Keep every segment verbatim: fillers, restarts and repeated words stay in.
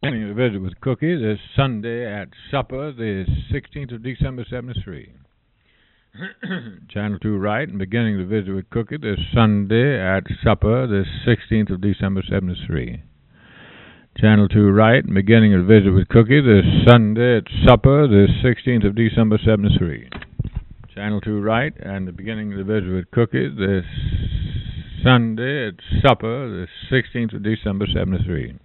Beginning to visit with Cookie this Sunday at supper, the sixteenth of December, seventy-three. Channel two right, and beginning to visit with Cookie this Sunday at supper, the sixteenth of December, seventy-three. Channel two right, and beginning to visit with Cookie this Sunday at supper, the sixteenth of December, seventy-three. Channel two right, and the beginning to visit with Cookie this Sunday at supper, the sixteenth of December, seventy-three.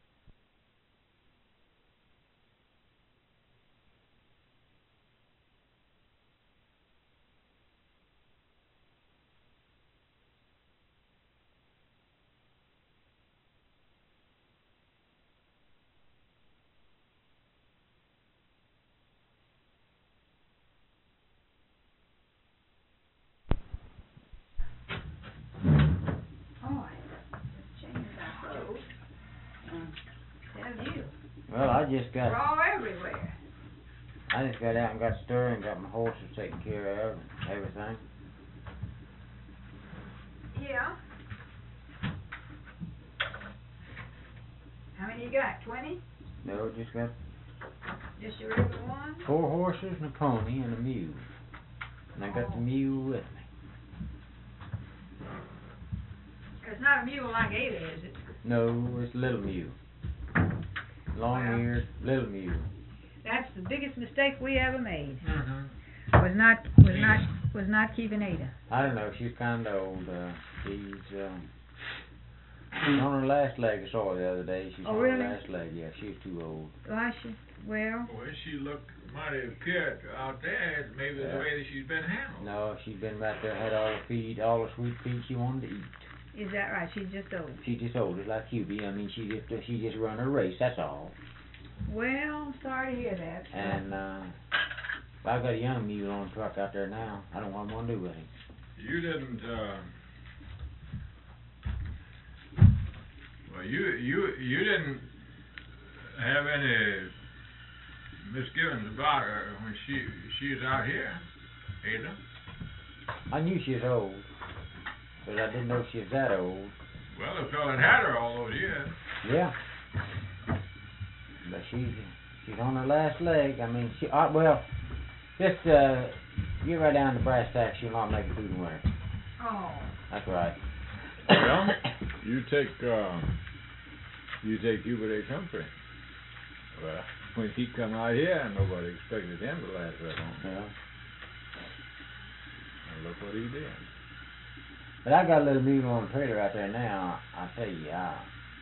Well, I just got. Raw everywhere. I just got out and got stirred and got my horses taken care of and everything. Yeah. How many you got? Twenty? No, just got Just your regular one? four horses and a pony and a mule. And I got the mule with me. It's not a mule like Ada, is it? No, it's a little mule. Long-eared little mule. That's the biggest mistake we ever made. Mm-hmm. Was not was not was not keeping Ada. I don't know. She's kind of old. Uh, she's um, on her last leg. I saw her the other day. She's Oh, on really? her last leg. Yeah, she's too old. Why she? Well. Well, she looked mighty appeared out there. Maybe Yeah. the way that she's been handled. No, she's been right there, had all the feed, all the sweet feed she wanted to eat. Is that right? She's just old. She just old, just like Hubie. I mean, she just she just run her race. That's all. Well, sorry to hear that. And uh, I got a young mule on the truck out there now. I don't know what I'm gonna do with him. You didn't. Uh, well, you you you didn't have any misgivings about her when she she was out here, Ada. I knew she was old, but I didn't know she was that old. Well, the fella had her all those years. Yeah. But she's she's on her last leg. I mean, she uh, well, just uh, get right down to brass tacks. She'll not make it through the winter. Oh. That's right. Well, you take uh, you take Hubert H. Humphrey. Well, when he come out here, nobody expected him to last that long. Yeah. And look what he did. But I got a little mule on the trailer out there now. I tell you, I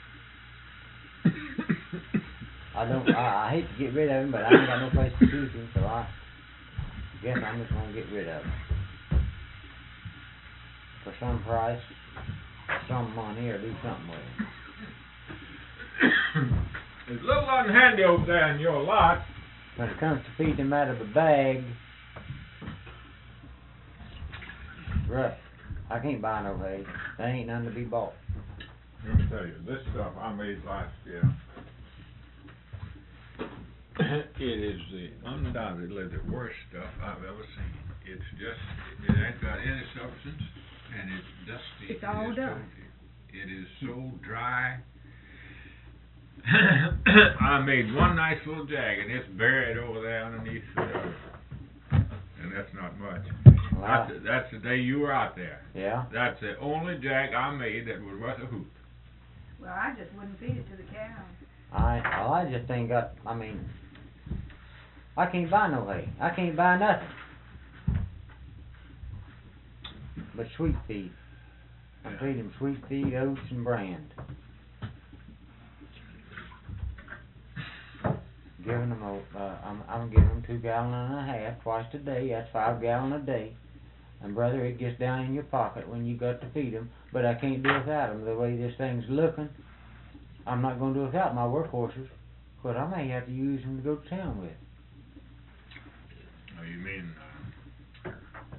I don't. I, I hate to get rid of him, but I ain't got no place to keep him, so I guess I'm just gonna get rid of him for some price, some money, or do something with him. It's a little unhandy over there in your lot. When it comes to feeding him out of a bag, rough. I can't buy no hay. There ain't none to be bought. Let me tell you, this stuff I made last year. It is the undoubtedly the worst stuff I've ever seen. It's just, it ain't got any substance, and it's dusty. It's all as done. told you. It is so dry. I made one nice little jag, and it's buried over there underneath the other. And that's not much. Wow. That's, the, that's the day you were out there. Yeah. That's the only jag I made that was worth a hoot. Well, I just wouldn't feed it to the cows. I well, I just ain't got. I mean, I can't buy no hay. I can't buy nothing but sweet feed. I'm feeding them sweet feed, oats, and bran. Giving them a, uh, I'm I'm giving them two gallon and a half twice a day. That's five gallon a day. And brother, it gets down in your pocket when you got to feed them. But I can't do without them. The way this thing's looking, I'm not going to do without my workhorses. But I may have to use them to go to town with. Oh, you mean uh,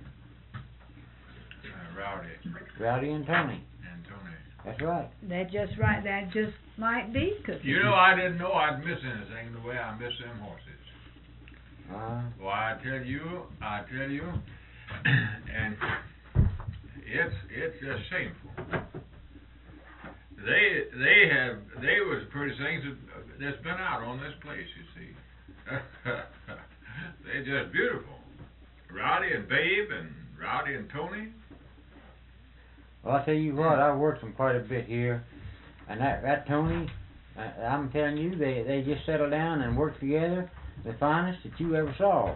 uh, Rowdy Rowdy and Tony. and Tony? That's right. That just right. That just might be Cookie. You know, I didn't know I'd miss anything the way I miss them horses. Uh, Well, I tell you, I tell you, and it's it's just shameful They they have they was the pretty things that, that's been out on this place. You see, they're just beautiful. Rowdy and Babe and Rowdy and Tony. Well, I tell you what, I worked them quite a bit here, and that that Tony, uh, I'm telling you, they they just settle down and work together, the finest that you ever saw.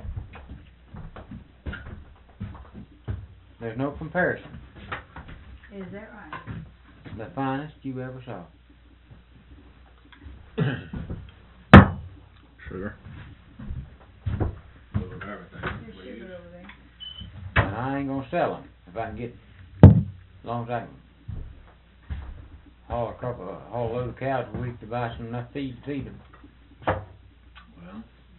There's no comparison. Is that right? The finest you ever saw. Sugar. A little of everything, There's please. sugar over there. And I ain't gonna sell them if I can get, as long as I can haul a couple, of, haul a load of cows a week to buy some enough feed to feed them. Well.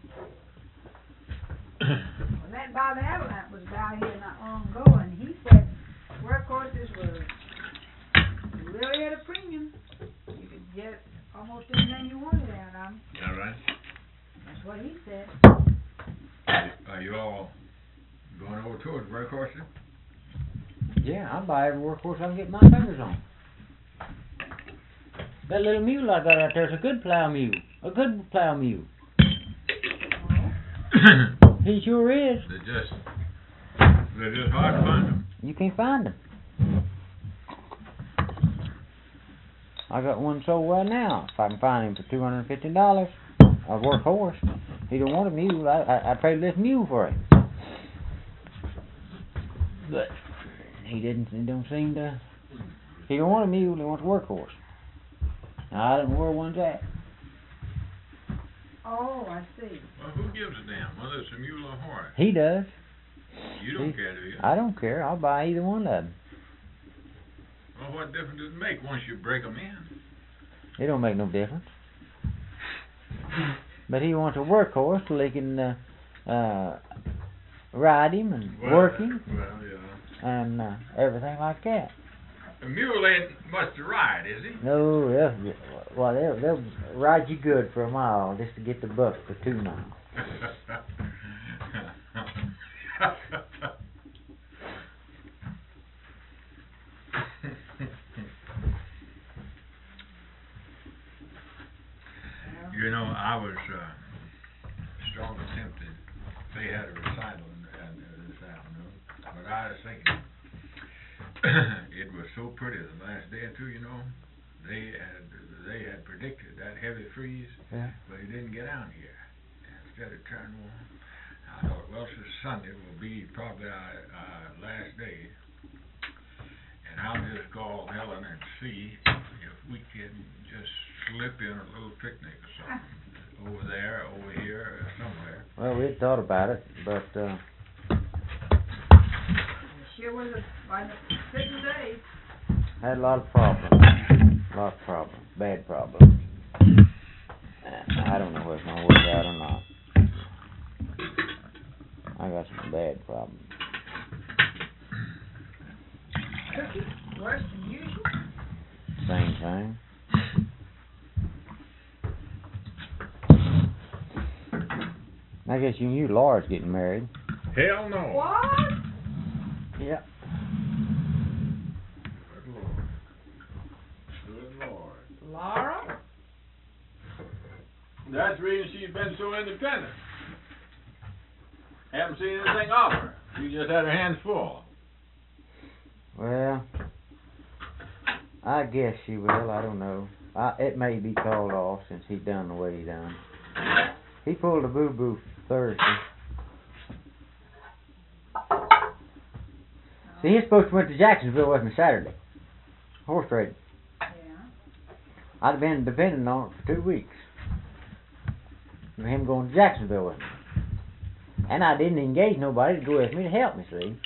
Well, that Bob Avalanche was about here not long ago, and he said workhorses were really at a premium. You could get almost anything you wanted out of them. All right. That's what he said. Are you all going over towards workhorses? Yeah, I'll buy every workhorse I can get my fingers on. That little mule I got out there's a good plow mule. A good plow mule. He sure is. They're just they're just hard to find them. You can't find them. I got one sold right now. If I can find him for two hundred and fifty dollars, a workhorse. He don't want a mule. I I, I traded this mule for him. But he didn't. He don't seem to. He don't want a mule. He wants a workhorse. Now, I don't know where one's at. Oh, I see. Well, who gives a damn whether it's a mule or horse? He does. You don't He- care, do you? I don't care. I'll buy either one of them. Well, what difference does it make once you break them in? It don't make no difference. But he wants a workhorse so he can uh, uh, ride him and work him Well, yeah. and uh, everything like that. A mule ain't much to ride, is he? No, they'll, well, they'll, they'll ride you good for a mile just to get the buck for two miles. You know, I was uh, strongly tempted. They had a recital in, in, in this afternoon, but I was thinking it was so pretty the last day or two. You know, they had they had predicted that heavy freeze, Yeah. but it didn't get out here. Instead of turning warm, I thought, well, this Sunday will be probably our, our last day, and I'll just call Helen and see if we can just slip in a little picnic or something over there, over here, or somewhere. Well, we'd thought about it, but uh, It sure was a, like a six days. had a lot of problems. A lot of problems. Bad problems. Uh, I don't know whether it's going to work out or not. I got some bad problems. Cookie, worse than usual. Same thing. I guess you knew Laura's getting married. Hell no. What? Yeah. Good Lord. Good Lord. Laura? That's the reason she's been so independent. Haven't seen anything of her. She just had her hands full. Well, I guess she will. I don't know. I, it may be called off since he done the way he done. He pulled a boo-boo Thursday. See, he's supposed to went to Jacksonville with me Saturday. Horse trading. Yeah. I'd have been depending on it for two weeks. For him going to Jacksonville with me. And I didn't engage nobody to go with me to help me, see.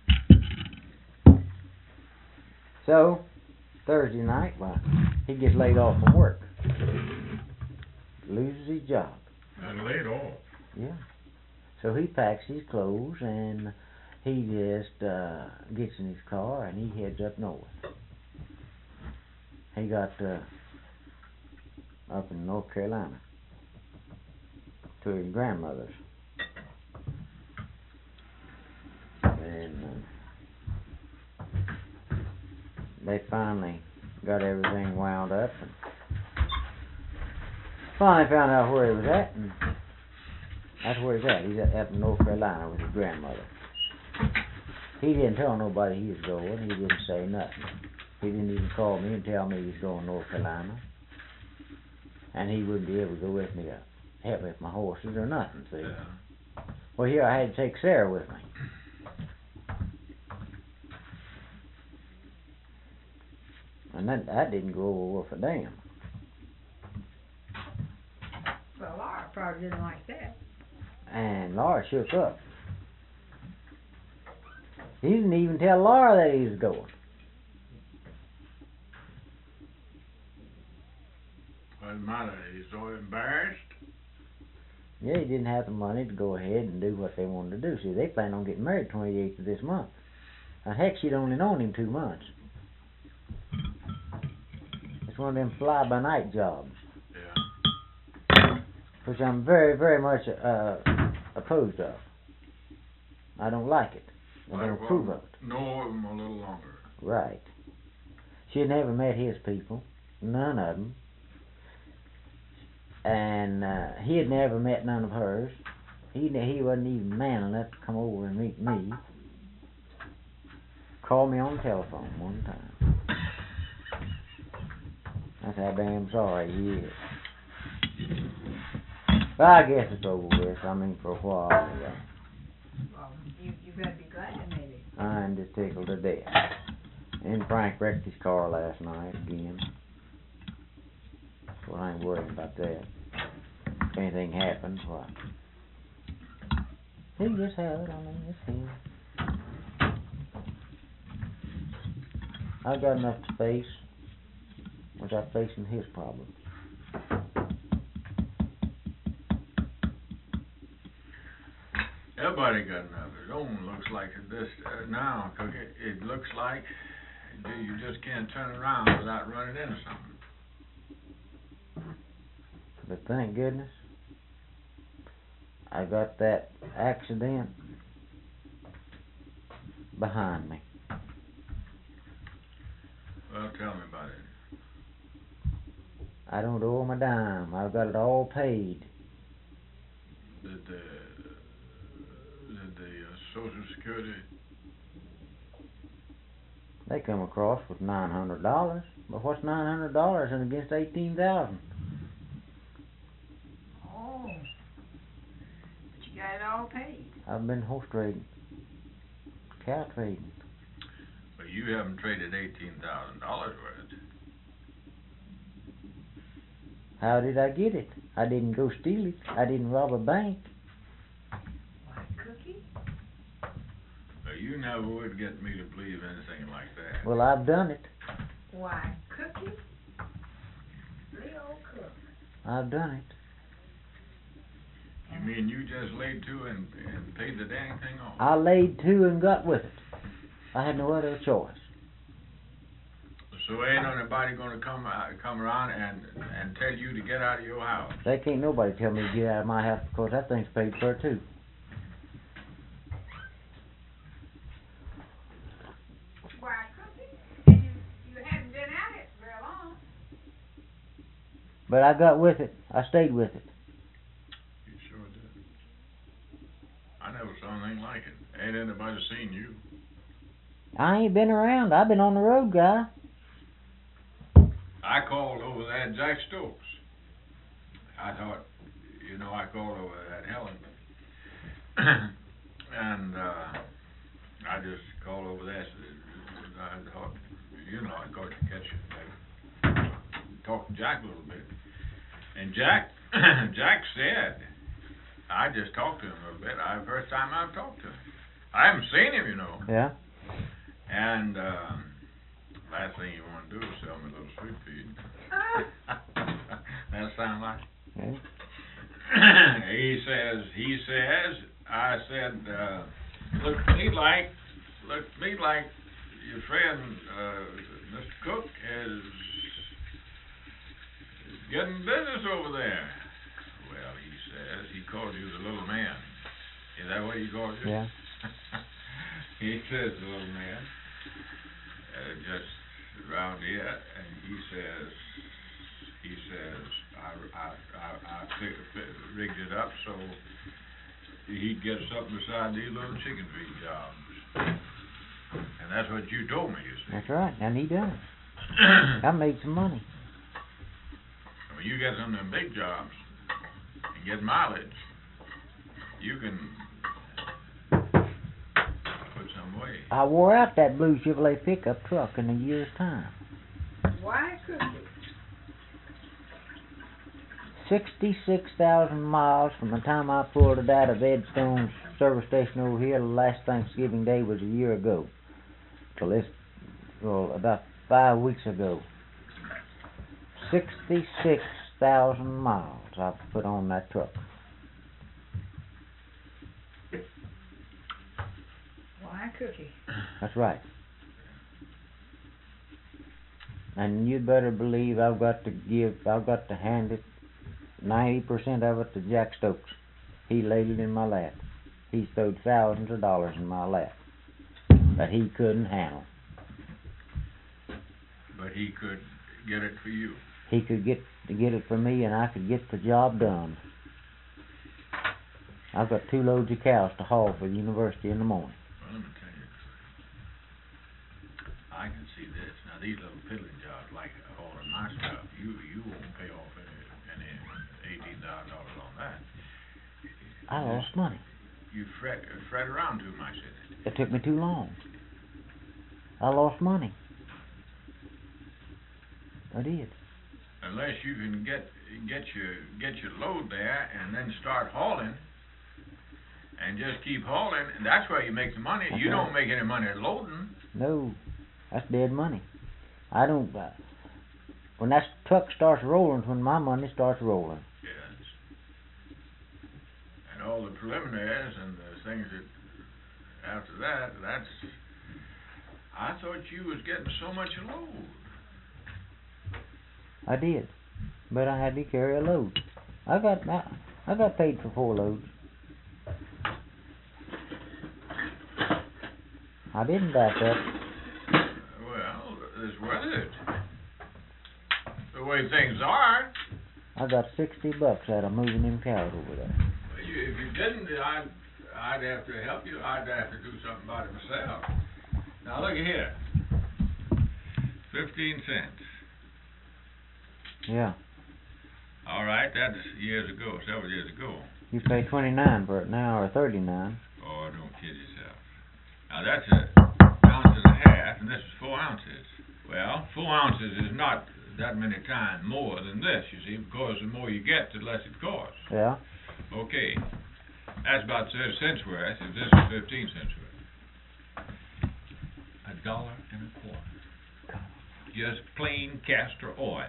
So, Thursday night, well, he gets laid off from work. Loses his job. And laid off. Yeah. So he packs his clothes and he just uh, gets in his car and he heads up north. He got uh, up in North Carolina to his grandmother's. And uh, they finally got everything wound up, and finally found out where he was at, and that's where he's at. He's at, up in North Carolina with his grandmother. He didn't tell nobody he was going. He didn't say nothing. He didn't even call me and tell me he was going to North Carolina. And he wouldn't be able to go with me to help me with my horses or nothing, see. Yeah. Well, here I had to take Sarah with me. And that, that didn't go over worth a damn. Well, Laura probably didn't like that. And Laura shook up. He didn't even tell Laura that he was going. What's the matter? He's so embarrassed? Yeah, he didn't have the money to go ahead and do what they wanted to do. See, they plan on getting married twenty-eighth of this month. Now, heck, she'd only known him two months. It's one of them fly-by-night jobs. Yeah. Which I'm very, very much uh, opposed of. I don't like it. I don't Well, approve of it. know of him a little longer. Right. She had never met his people. None of them. And uh, he had never met none of hers. He he wasn't even man enough to come over and meet me. Called me on the telephone one time. That's how damn sorry he is. But I guess it's over with. I mean, for a while anyway. Well, you, you better be glad, maybe. I'm just tickled to death. And Frank wrecked his car last night again. Well, I ain't worried about that. If anything happens, why? He just had it. I mean, it's him. I've got enough to face without facing his problems. Everybody got enough. It don't looks like it this uh, now, Cookie. It, it looks like you just can't turn around without running into something. But thank goodness, I got that accident behind me. Well, tell me about it. I don't owe him a dime. I've got it all paid. Did the did the uh, Social Security? They come across with nine hundred dollars. But what's nine hundred dollars and against eighteen thousand? Oh. But you got it all paid. I've been horse trading, cow trading. But you haven't traded eighteen thousand dollars worth. How did I get it? I didn't go steal it. I didn't rob a bank. Why, Cookie? Well, you never would get me to believe anything like that. Well, I've done it. Why, Cookie? Leo Cook. I've done it. You mean you just laid to and, and paid the dang thing off? I laid to and got with it. I had no other choice. So ain't nobody gonna come uh, come around and and tell you to get out of your house? They can't nobody tell me to get out of my house because that thing's paid for too. Why, Cookie? And you, you hadn't been at it very long. But I got with it. I stayed with it. You sure did. I never saw anything like it. Ain't anybody seen you. I ain't been around. I've been on the road, guy. I called over that Jack Stokes. I thought, you know, I called over that Helen. and uh, I just called over that. I thought, you know, I got to catch it. Talk to Jack a little bit. And Jack, Jack said, I just talked to him a little bit. I the first time I've talked to him. I haven't seen him, you know. Yeah. And uh, last thing you want to do is sell me a little sweet feed. That sound like? Yeah. he says, he says, I said, uh, look to me like, look to me like your friend, uh, Mister Cook is, is getting business over there. Well, he says, he called you the little man. Is that what he called you? Yeah. He says the little man. Uh, just around here, and he says, he says, I, I, I, I fi- fi- rigged it up so he'd get something beside these little chicken feed jobs. And that's what you told me, you see. That's right, and he done. I made some money. When you get some of them big jobs and get mileage, you can put some away. I wore out that blue Chevrolet pickup truck in a year's time. Why could you? Sixty-six thousand miles from the time I pulled it out of Ed Stone's service station over here. The last Thanksgiving Day was a year ago. So this, well, about five weeks ago. Sixty-six thousand miles I've put on that truck. Why cookie? That's right. And you'd better believe I've got to give, I've got to hand it, ninety percent of it to Jack Stokes. He laid it in my lap. He stowed thousands of dollars in my lap that he couldn't handle. But he could get it for you. He could get to get it for me, and I could get the job done. I've got two loads of cows to haul for the university in the morning. Well, let me tell you, I can see this. Now, these little piddling jobs, like hauling my stuff, you you won't pay off any, any eighteen thousand dollars on that. I lost money. You fret, fret around too much in it. It took me too long. I lost money. I did. Unless you can get get your get your load there and then start hauling, and just keep hauling, and that's where you make the money. That's you right. don't make any money loading. No, that's dead money. I don't. Uh, when that truck starts rolling, when my money starts rolling. Yes. And all the preliminaries and the things that after that, that's. I thought you was getting so much a load. I did, but I had to carry a load. I got I, I got paid for four loads. I didn't back up. Well, it's worth it. The way things are. I got sixty bucks out of moving them cows over there. You, if you didn't, I'd I'd have to help you. I'd have to do something about it myself. Now look at here. Fifteen cents. Yeah. All right, that's years ago, several years ago. You pay twenty-nine for it now, or thirty-nine. Oh, don't kid yourself. Now that's a ounce and a half, and this is four ounces. Well, four ounces is not that many times more than this, you see, because the more you get, the less it costs. Yeah. Okay, that's about thirty cents worth, if this is fifteen cents worth. A dollar and a quarter. Just plain castor oil.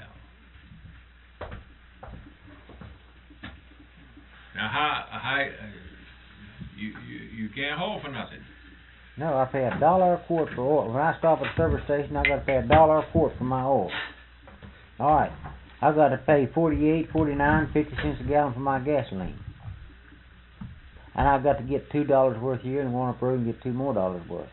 Now, how, how, uh, you, you, you can't haul for nothing. No, I pay a dollar a quart for oil. When I stop at the service station, I got to pay a dollar a quart for my oil. All right, I got to pay forty-eight, forty-nine, fifty cents a gallon for my gasoline, and I've got to get two dollars worth here, and one up the road and get two more dollars worth.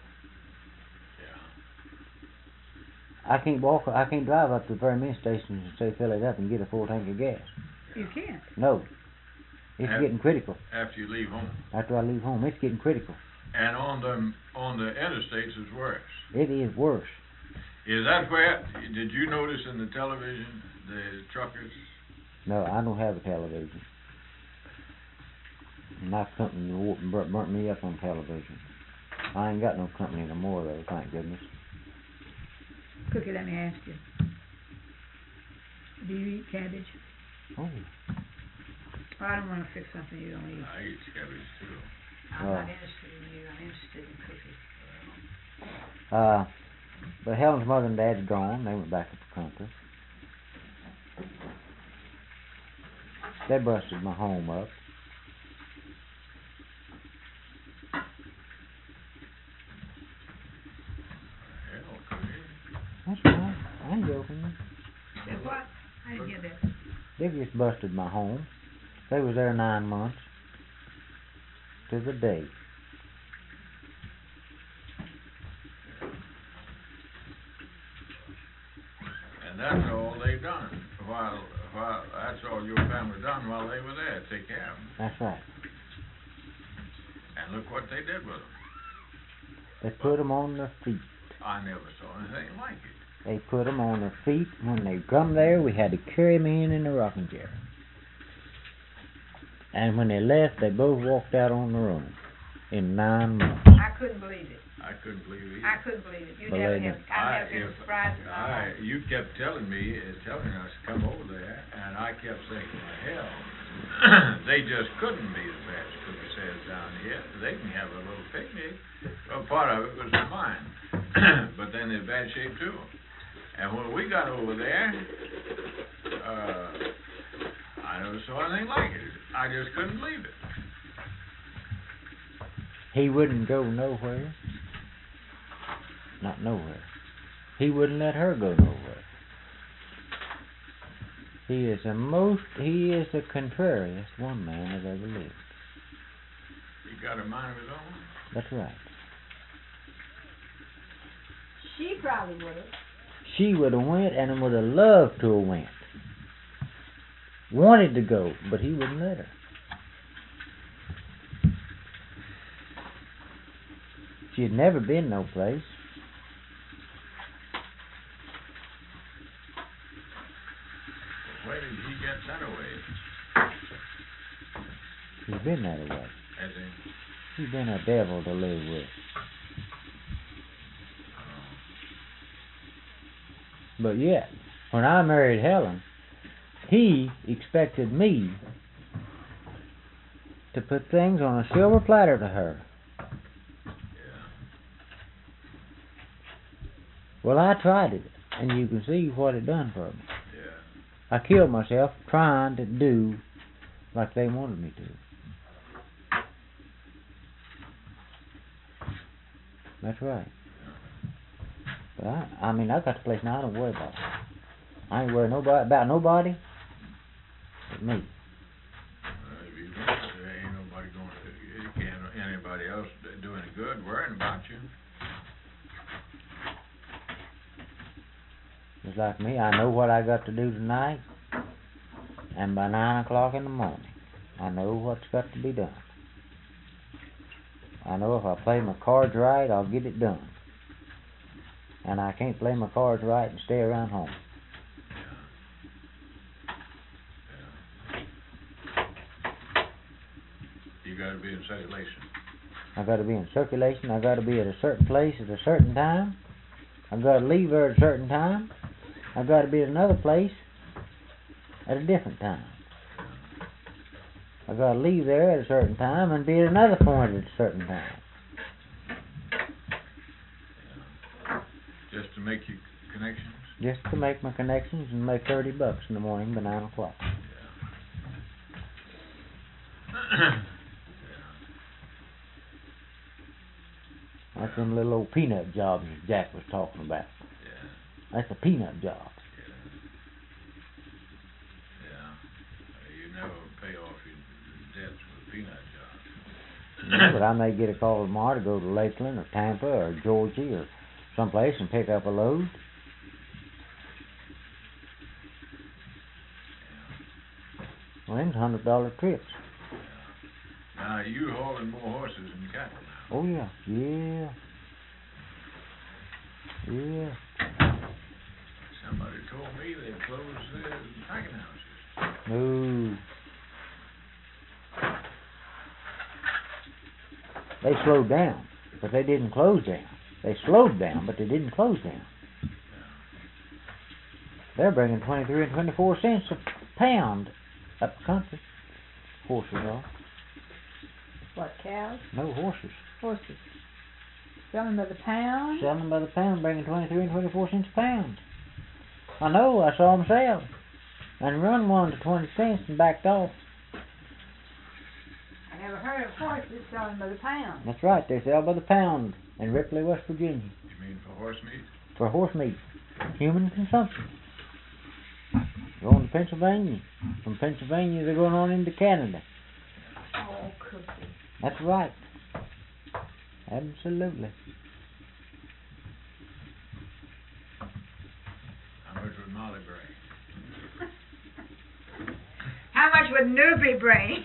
Yeah. I can't walk. I can't drive up to the very many stations and say fill it up and get a full tank of gas. You can't. No, it's Af- getting critical. After you leave home. After I leave home, it's getting critical. And on the on the interstates it's worse. It is worse. Is that where, did you notice in the television, the truckers? No, I don't have a television. My company wa- burnt burnt me up on television. I ain't got no company no more though, thank goodness. Cookie, let me ask you. Do you eat cabbage? Oh, Oh, I don't want to fix something you don't eat. I eat cabbage too. I'm Oh. not interested in you. I'm interested in cookies. uh, but Helen's mother and dad's gone. They went back to the country. They busted my home up. Hell, Cookie. That's right. I ain't joking. Said what? I didn't get that. They just busted my home. They was there nine months. To the day. family done while they were there. Take care of them. That's right. And look what they did with them. They put them on their feet. I never saw anything like it. They put them on their feet. When they come there, we had to carry them in in the rocking chair. And when they left, they both walked out on their own in nine months. I couldn't believe it. I couldn't believe it. I couldn't believe it. You Believe never it. have. I never been if- surprised in my I, life. you kept telling me, uh, telling us to come over there, and I kept thinking, hell, they just couldn't be as bad as Cookie says down here. They can have a little picnic. Well, part of it was mine, but then they're bad shape too. And when we got over there, uh, I never saw anything like it. I just couldn't believe it. He wouldn't go nowhere. Not nowhere. He wouldn't let her go nowhere. He is the most, he is the contrariest one man that ever lived. He got a mind of his own. That's right. She probably would have. She would have went and would have loved to have went. Wanted to go, but he wouldn't let her. She had never been no place. Where did he get that away? She's been that way. As in, She's been a devil to live with. But yet, when I married Helen, he expected me to put things on a silver platter to her. yeah. Well, I tried it, and you can see what it done for me. Yeah. I killed myself trying to do like they wanted me to. That's right. But I, I mean, I got the place now. I don't worry about it. I ain't worried nobody about nobody but me. Uh, if you don't, there ain't nobody going to, you can't anybody else do any good worrying about you. Just like me, I know what I got to do tonight, and by nine o'clock in the morning, I know what's got to be done. I know if I play my cards right, I'll get it done. And I can't play my cards right and stay around home. You got to be in circulation. I got to be in circulation. I got to be at a certain place at a certain time. I got to leave there at a certain time. I got to be at another place at a different time. I got to leave there at a certain time and be at another point at a certain time. Just to make your connections. Just to make my connections and make thirty bucks in the morning by nine o'clock. Yeah. That's them little old peanut jobs that Jack was talking about. Yeah. That's a peanut job. Yeah. Yeah. Uh, you never pay off your debts with peanut jobs. Yeah, but I may get a call tomorrow to go to Lakeland or Tampa or Georgia or someplace and pick up a load. Well, them's hundred dollar trips. Yeah. Now you hauling more horses than cattle now. Oh yeah, yeah, yeah. Somebody told me they closed their packing houses. No. They slowed down, but they didn't close down. They slowed down, but they didn't close down. They're bringing twenty-three and twenty-four cents a pound up the country. Horses are. What, cows? No horses. Horses. Selling by the pound? Selling by the pound, bringing twenty-three and twenty-four cents a pound. I know, I saw them sell. And run one to twenty cents and backed off. I never heard of horses selling by the pound. That's right, they sell by the pound in Ripley, West Virginia. You mean for horse meat? For horse meat. Human consumption. Going to Pennsylvania. From Pennsylvania they're going on into Canada. Oh, Cookie. That's right. Absolutely. How much would Molly bring? would Newbie bring?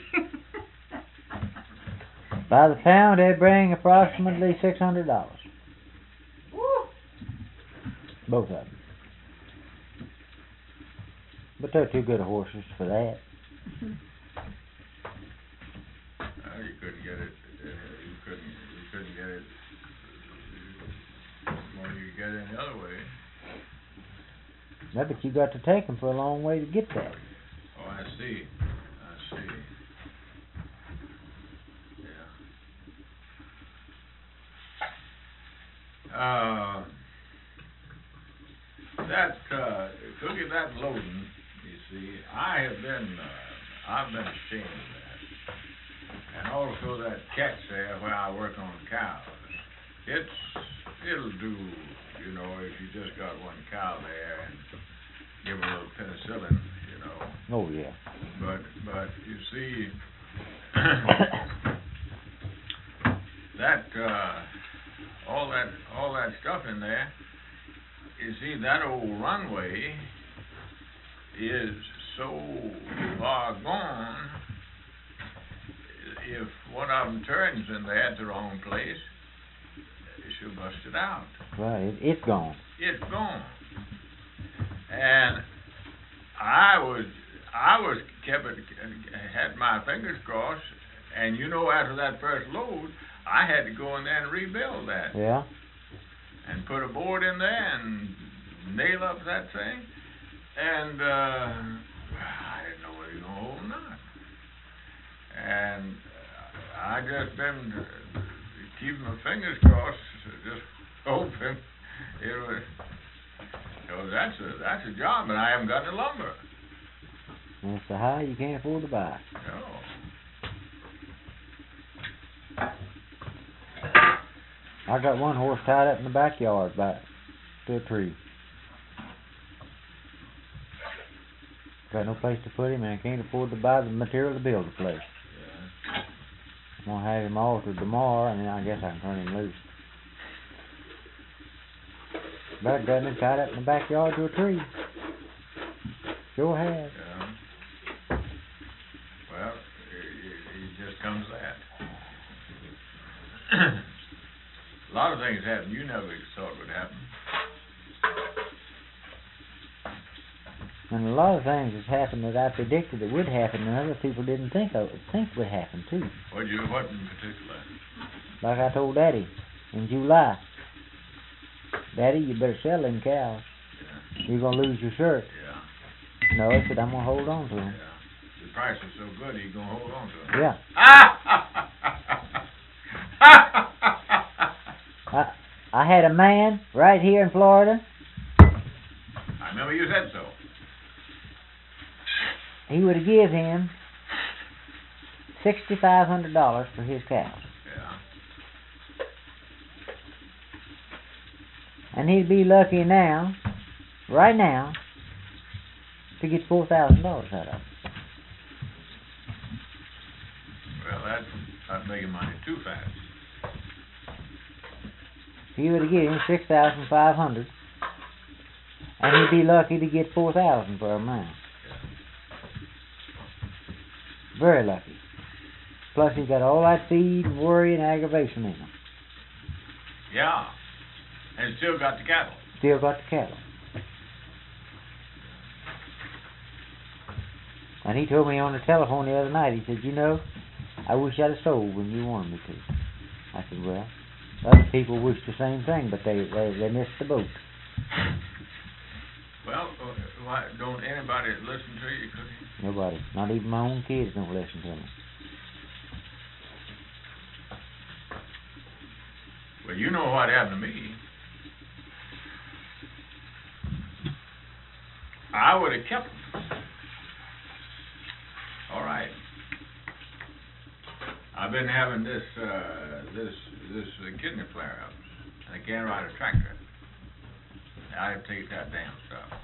By the pound, they bring approximately six hundred dollars. Woo. Both of them. But they're too good of horses for that. Well, you couldn't get it, uh, you couldn't, you couldn't get it, well, you could get it any other way. No, but you got to take them for a long way to get that. Oh, I see, I see. Yeah. Uh, that, uh, Cookie, that loading, you see, I have been, uh, I've been ashamed of that. And also that catch there where I work on cows. It's, it'll do, you know, if you just got one cow there and give her a little penicillin, you know. Oh, yeah. But, but, you see, that, uh, all that, all that stuff in there, you see, that old runway is so far gone, if one of them turns in there at the wrong place, she'll bust it out. Right, it, it's gone. It's gone. And I was, I was kept it, had my fingers crossed, and you know, after that first load, I had to go in there and rebuild that. Yeah. And put a board in there and nail up that thing. And uh, I didn't know whether you were going to hold or not. And uh, I just been uh, keeping my fingers crossed, just hoping it was. So that's a that's a job, and I haven't got the lumber. And it's so high you can't afford to buy. No. I got one horse tied up in the backyard back to a tree. Got no place to put him, and I can't afford to buy the material to build the place. Yeah. I'm gonna have him altered tomorrow, and then I guess I can turn him loose. But I got him tied up in the backyard to a tree. Sure has. Yeah. Well, it, it, it just comes to that. A lot of things happen you never thought would happen. And a lot of things has happened that I predicted that would happen, and other people didn't think of think would happen too. What you what in particular? Like I told Daddy in July. Daddy, you better sell them cows. Yeah. You're gonna lose your shirt. Yeah. No, I said I'm gonna hold on to them. Yeah. The price is so good, you're gonna hold on to it. Yeah. I I had a man right here in Florida. I remember you said so. He would have give him sixty five hundred dollars for his cows. Yeah. And he'd be lucky now, right now, to get four thousand dollars out of it. Well, that's not making money too fast. He would have given him six thousand five hundred, and he'd be lucky to get four thousand for a man. Very lucky. Plus, he's got all that feed and worry and aggravation in him. Yeah. And still got the cattle. Still got the cattle. And he told me on the telephone the other night, he said, you know, I wish I'd have sold when you wanted me to. I said, well, other people wish the same thing, but they they, they missed the boat. Well, uh, why don't anybody listen to you? Cookie? Nobody. Not even my own kids don't listen to me. Well, you know what happened to me. I would have kept them. All right. I've been having this uh, this this uh, kidney flare-up. I can't ride a tractor. I have to take that damn stuff.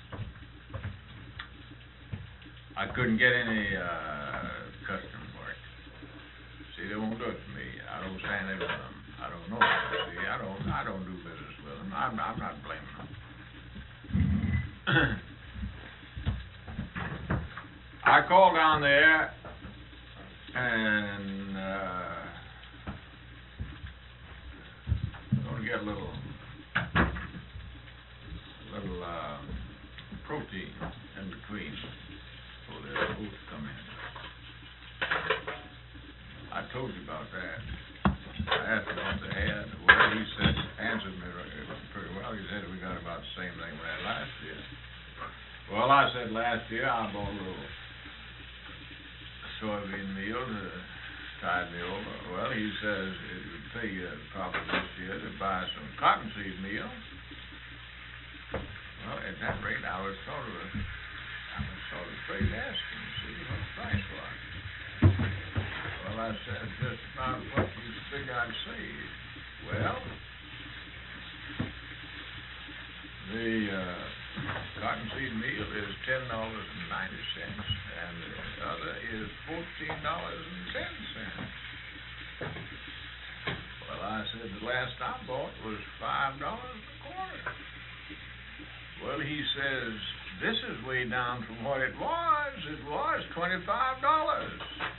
I couldn't get any uh, custom work. See, they won't do it for me. I don't stand there with them. I don't know. See, I don't. I don't do business with them. I'm. I'm not blaming them. I called down there and uh, going to get a little, little uh, protein in between so their oats come in. I told you about that. I asked him what they had. Well, he said, answered me pretty well. He said we got about the same thing we had last year. Well, I said last year I bought a little soybean meal to tide me over. Well, he says it would pay you probably this year to buy some cottonseed meal. Well, at that rate, I was sort of, I was sort of afraid to ask him to see what the price was. Well, I said just about what you figure I'd save. Well, the uh, cottonseed meal is ten dollars and ninety cents, and the other is fourteen dollars and ten cents. Well, I said the last I bought was five dollars a quarter. Well, he says this is way down from what it was. It was twenty-five dollars.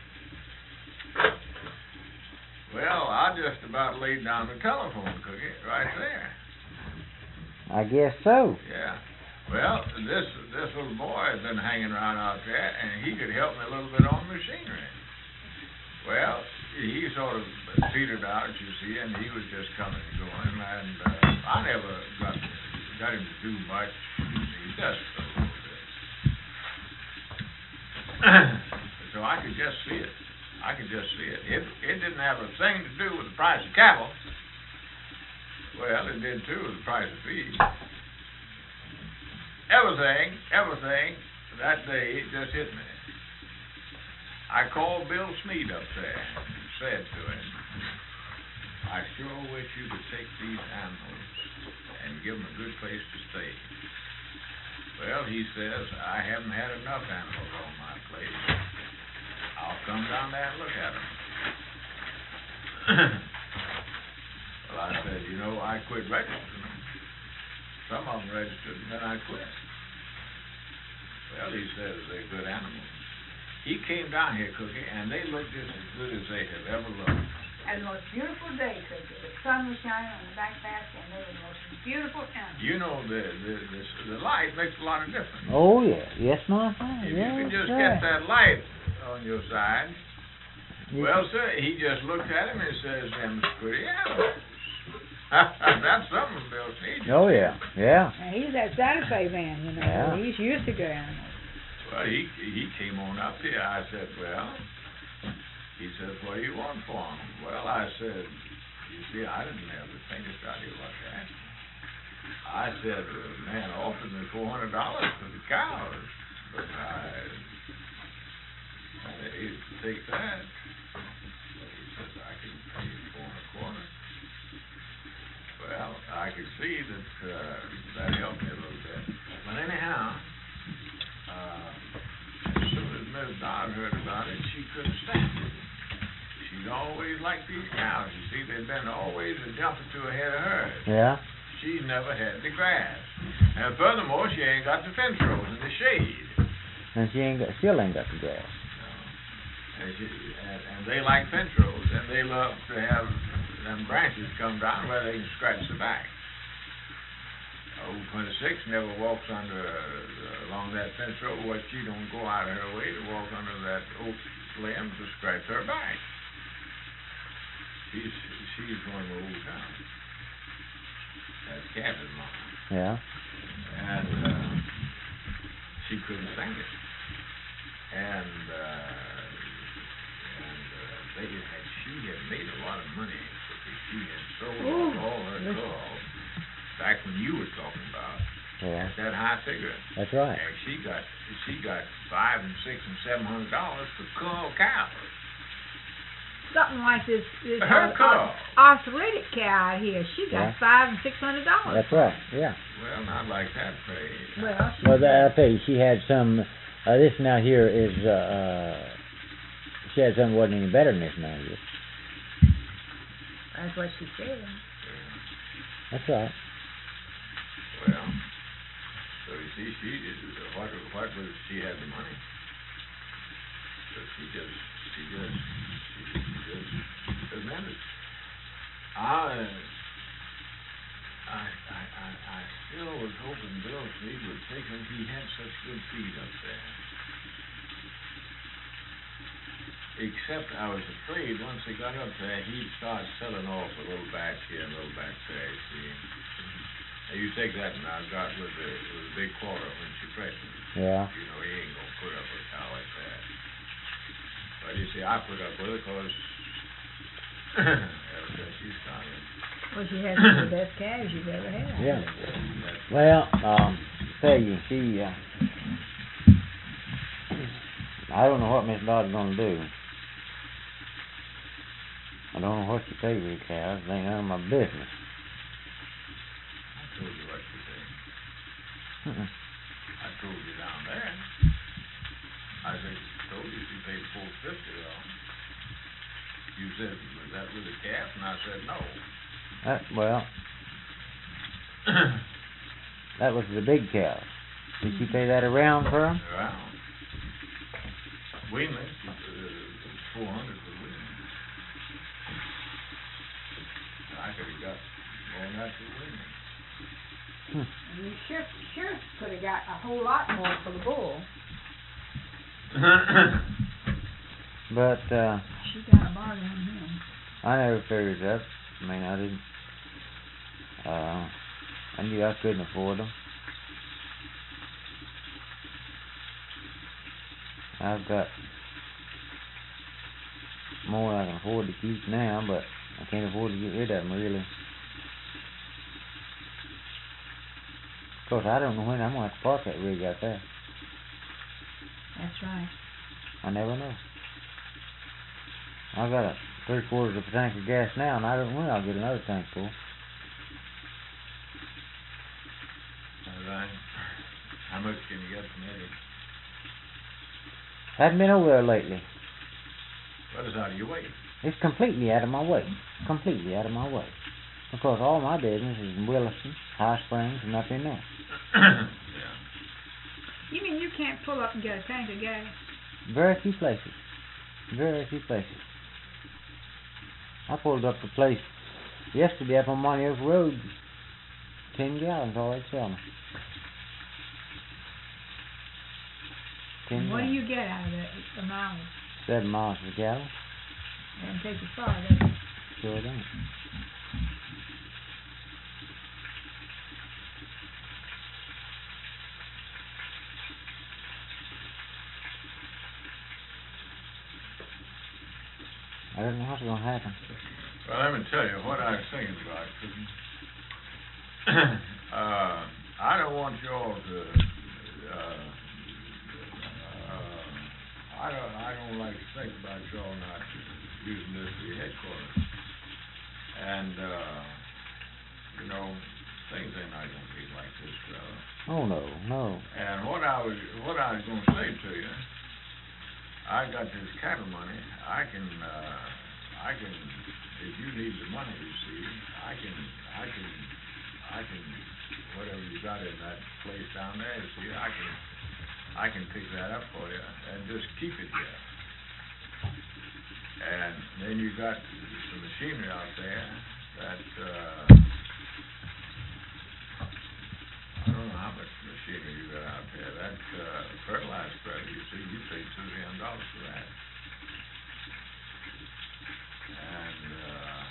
Well, I just about laid down the telephone, Cookie, right there. I guess so. Yeah. Well, this this little boy has been hanging around out there, and he could help me a little bit on machinery. Well, he sort of petered out, you see, and he was just coming and going, and uh, I never got got him to do much. He does a little bit. So I could just see it. I could just see it. It it didn't have a thing to do with the price of cattle. Well, it did too with the price of feed. Everything, everything that day just hit me. I called Bill Sneed up there and said to him, I sure wish you could take these animals and give them a good place to stay. Well, he says, I haven't had enough animals on my place. I'll come down there and look at them. Well, I said, you know, I quit registering them. Some of them registered, and then I quit. Well, he says they're good animals. He came down here, Cookie, and they look just as good as they have ever looked. And the most beautiful day, Cookie. The sun was shining on the back pasture, and they were the most beautiful animals. You know, the the the, the light makes a lot of difference. Oh, yeah. Yes, my friend. If yes, you can just sir. get that light on your side. You Well, sir, he just looked at him and says, them's pretty animals. That's something, Bill Sneed. Oh, yeah. Yeah. And he's that Santa Fe man, you know. Yeah. He's used to good animals. Well, he he came on up here. I said, well, he says, what do you want for him? Well, I said, you see, I didn't have the faintest idea what to ask him. I said, the man offered me four hundred dollars for the cows, but I, I hate to take that. But he says, I can pay you four and a quarter. Well, I could see that uh, that helped me a little bit. But anyhow, uh, as soon as Miss Dodd heard about it, she couldn't stand it. She's always liked these cows. You see, they've been always a jumping to ahead of hers. Yeah. She never had the grass. And furthermore, she ain't got the fence rows in the shade. And she ain't got, still ain't got the grass. No. And, she, and, and they like fence rows, and they love to have them branches come down where they can scratch the back. Old twenty-six never walks under uh, along that fence row, but she don't go out of her way to walk under that oak limb to scratch her back. She's she's one of the old town. That's Captain Mom. Yeah. And uh, she couldn't stand it. And uh, and uh, they had she had made a lot of money because she had sold Ooh, all her listen. cows back when you were talking about Yeah. at that high figure. That's right. And she got she got five and six and seven hundred dollars for cull cows. Something like this, this Her uh, cow. arthritic cow out here. She got Yeah. five and six hundred dollars. That's right. Yeah. Well, not like that pay. Well, she, Well, that, I'll tell you, she had some. Uh, this now here is. Uh, uh, she had something wasn't any better than this now here. that's what she said. That's right. Well, so you see, she what what was she had the money. She just, she just, she just tremendous. I, I, I, I, I still was hoping Bill Sneed would take him. He had such good feed up there. Except I was afraid once he got up there, he'd start selling off a little batch here and a little batch there, you see. Now you take that and I got with the, with the big quarter when she pregnant. Yeah. You know, he ain't gonna put up with a cow like that. But you see, I put up with it because ever since she started. Well, she has one of the best calves you've ever had. Yeah. That's Well, um, tell you, she, uh, I don't know what Miss Dodd's gonna do. I don't know what she pays for the cows. It ain't none of my business. I told you what she said. Mm-mm. I told you down there. I said, told you she paid four fifty though. You said, was that with the calf? And I said, no. That, well, that was the big cow. Did she pay that around for 'em? Well, Weanley, uh, four hundred for Weanley. I could have got more than that for Weanley. And you sure, sure could have got a whole lot more for the bull. But, uh, She got a bargain on him. I never figured that. I mean, I didn't, uh, I knew I couldn't afford them. I've got more than I can afford to keep now, but I can't afford to get rid of them, really. Of course, I don't know when I'm going to have to park that rig out there. That's right. I never know. I've got a three quarters of a tank of gas now, and I don't know when I'll get another tank full. All right. How much can you get from Eddie? Haven't been over there lately. What is out of your way? It's completely out of my way. Completely out of my way. Because all my business is in Williston, High Springs, and up in there. Yeah. You mean you can't pull up and get a tank of gas? Very few places. Very few places. I pulled up a place yesterday up on Monty Oak Road. Ten gallons all they sell me. Ten And what do gallons. you get out of it, the mileage? Seven miles per gallon. Doesn't take you far, does it? Sure don't. I don't know what's going to happen. Well, let me tell you what I was thinking about. uh, I don't want y'all to. Uh, uh, I don't. I don't like to think about y'all not using this for your headquarters. And uh, you know, things ain't not gonna be like this, fella. Oh no, no. And what I was, what I was gonna say to you, I got this cattle money. I can. Uh, I can, if you need the money, you see, I can, I can, I can, whatever you got in that place down there, you see, I can, I can pick that up for you and just keep it there. And then you got some machinery out there that, uh, I don't know how much machinery you got out there. That uh, fertilizer spreader, you see, you paid two hundred dollars for that. And uh,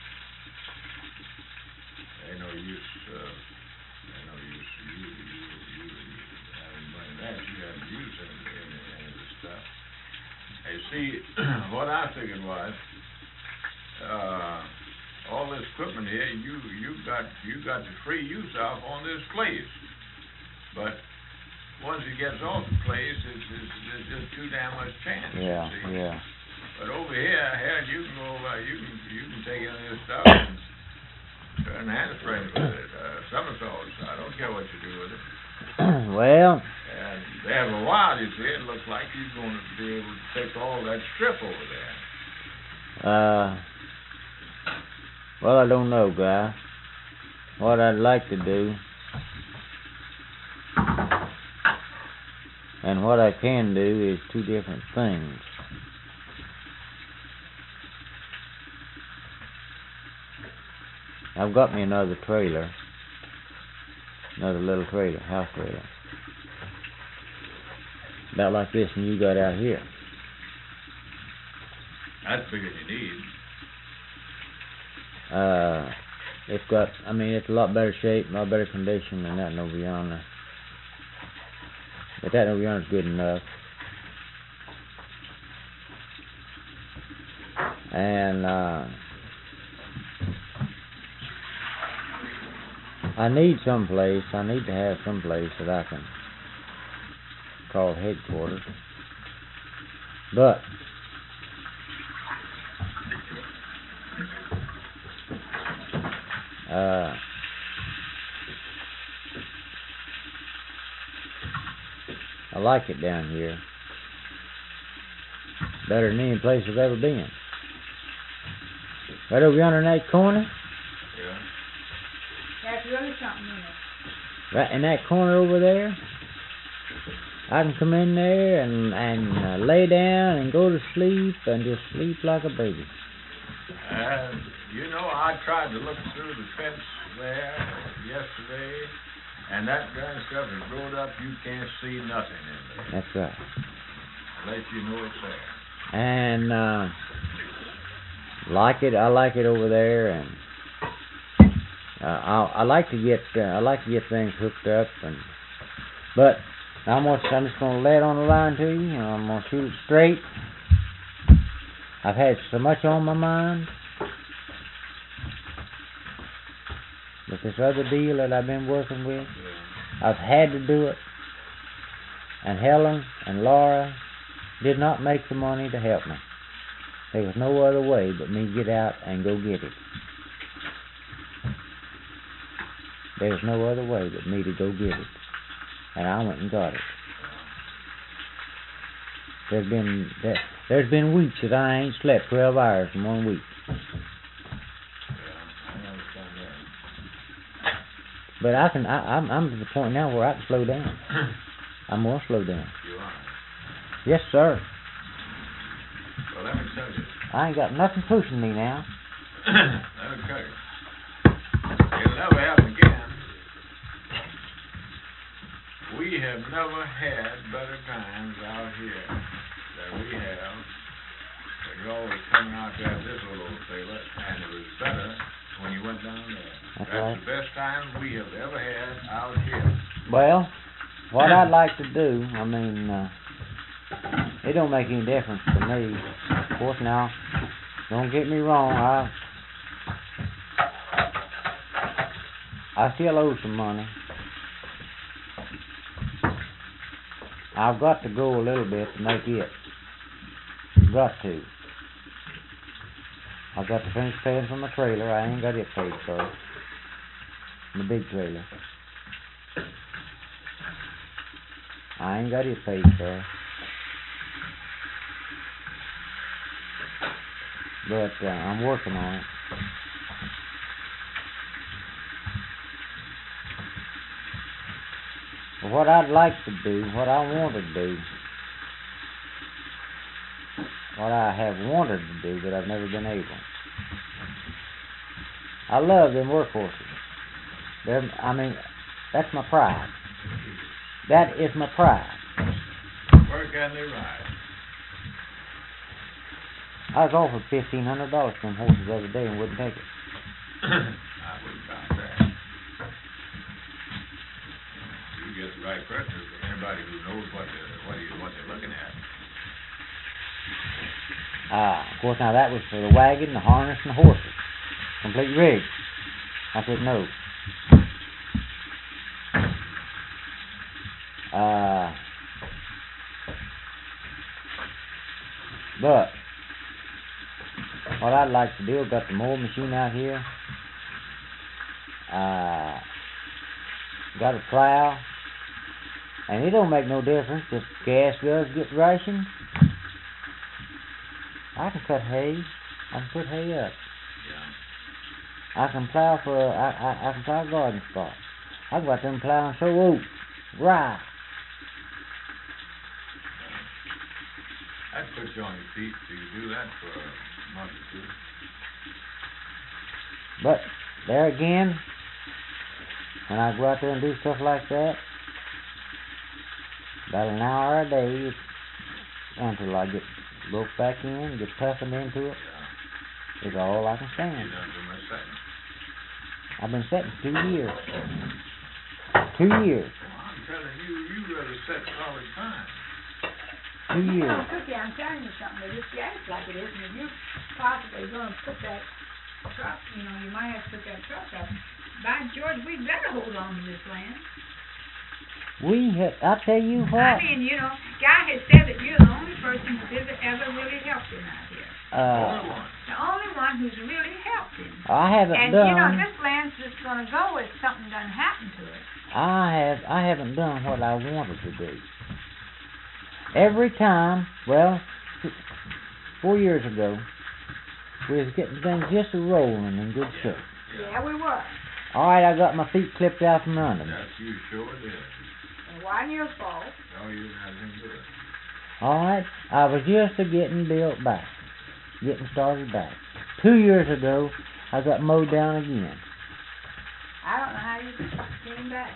ain't no use, uh, ain't no use you, you, you, you having money that. You haven't used any, any, any of this stuff. Hey, see, what I figured was, uh, all this equipment here, you, you got, you got the free use of on this place. But once it gets off the place, it's, it's, it's just too damn much chance. Yeah, see? yeah. But over here, hell, you can go over, you can, you can take any of this stuff and turn handsprings with it, uh, somersaults. I don't care what you do with it. Well. And after a while, you see, it looks like you're going to be able to take all that strip over there. Uh. Well, I don't know, guy. What I'd like to do, and what I can do, is two different things. I've got me another trailer. Another little trailer, house trailer. About like this one you got out here. That's bigger than you need. Uh, it's got, I mean, it's a lot better shape, a lot better condition than that over yonder. But that over yonder's good enough. And, uh, I need someplace, I need to have someplace that I can call headquarters. But, uh, I like it down here. Better than any place I've ever been. Right over yonder in that corner. Yeah. That's really something in it. Right in that corner over there. I can come in there and and uh, lay down and go to sleep and just sleep like a baby. Uh, you know, I tried to look through the fence there yesterday, and that darn stuff is rolled up. You can't see nothing in there. That's right. Unless you know it's there. And uh, like it, I like it over there, and uh, I I like to get uh, I like to get things hooked up, and but I'm gonna, I'm just gonna lay it on the line to you. And I'm gonna shoot it straight. I've had so much on my mind with this other deal that I've been working with. Yeah. I've had to do it, and Helen and Laura did not make the money to help me. There was no other way but me get out and go get it. There was no other way but me to go get it. And I went and got it. There's been there, there's been weeks that I ain't slept twelve hours in one week. Yeah, I understand that. But I can I, I'm I'm to the point now where I can slow down. I'm gonna slow down. You are. Yes, sir. Well, let me tell you. I ain't got nothing pushing me now. Let me tell you. It'll never happen again. We have never had better times out here than we have. You're always coming out there at this little old trailer, and it was better when you went down there. That's That's right. the best time we have ever had out here. Well, what I'd like to do, I mean, uh, it don't make any difference to me. Of course, now, don't get me wrong, I I still owe some money. I've got to go a little bit to make it. Got to. I've got to finish paying for my trailer. I ain't got it paid for. My big trailer. I ain't got it paid for. But uh, I'm working on it. But what I'd like to do, what I want to do, what I have wanted to do, but I've never been able. I love them workhorses. They're, I mean, that's my pride. That is my pride. Where can they ride? I was offered fifteen hundred dollars for them horses the other day and wouldn't take it. I wouldn't buy that. You get the right person, anybody who knows what they're, what, you, what they're looking at. Ah, of course, now that was for the wagon, the harness, and the horses. Complete rig. I said no. Uh, but what I'd like to do, I've got the mowing machine out here. Uh, got a plow. And it don't make no difference if gas does get rationed. I can cut hay. I can put hay up. Yeah. I can plow for a, I, I, I can plow a garden spot. I've got them plowing so oak, rye. I'd put you on your feet so you do that for a month or two. But there again, when I go out there and do stuff like that, about an hour a day until I get broke back in, get toughened into it, is all I can stand. You done too much setting. I've been setting two years. Two years. Well, I'm telling you, you rather set all the time. Two You years. know, Cookie, I'm telling you something, but it's gas like it is, and if you possibly gonna put that truck, you know, you might have to put that truck up. By George, we better hold on to this land. We have, I tell you I what, mean, you know, Guy has said that you're the only person who's ever, ever really helped him out here. uh, Only one. The only one who's really helped him. I haven't And, you know, done, this land's just gonna go if something doesn't happen to it. I have, I haven't done what I wanted to do. Every time, well, four years ago, we was getting things just rolling in good shape. Yeah, we were. All right, I got my feet clipped out from under me. That's you sure did. It wasn't your fault. No, you didn't have anything to do it. All right, I was just a getting built back, getting started back. Two years ago, I got mowed down again. I don't know how you came back.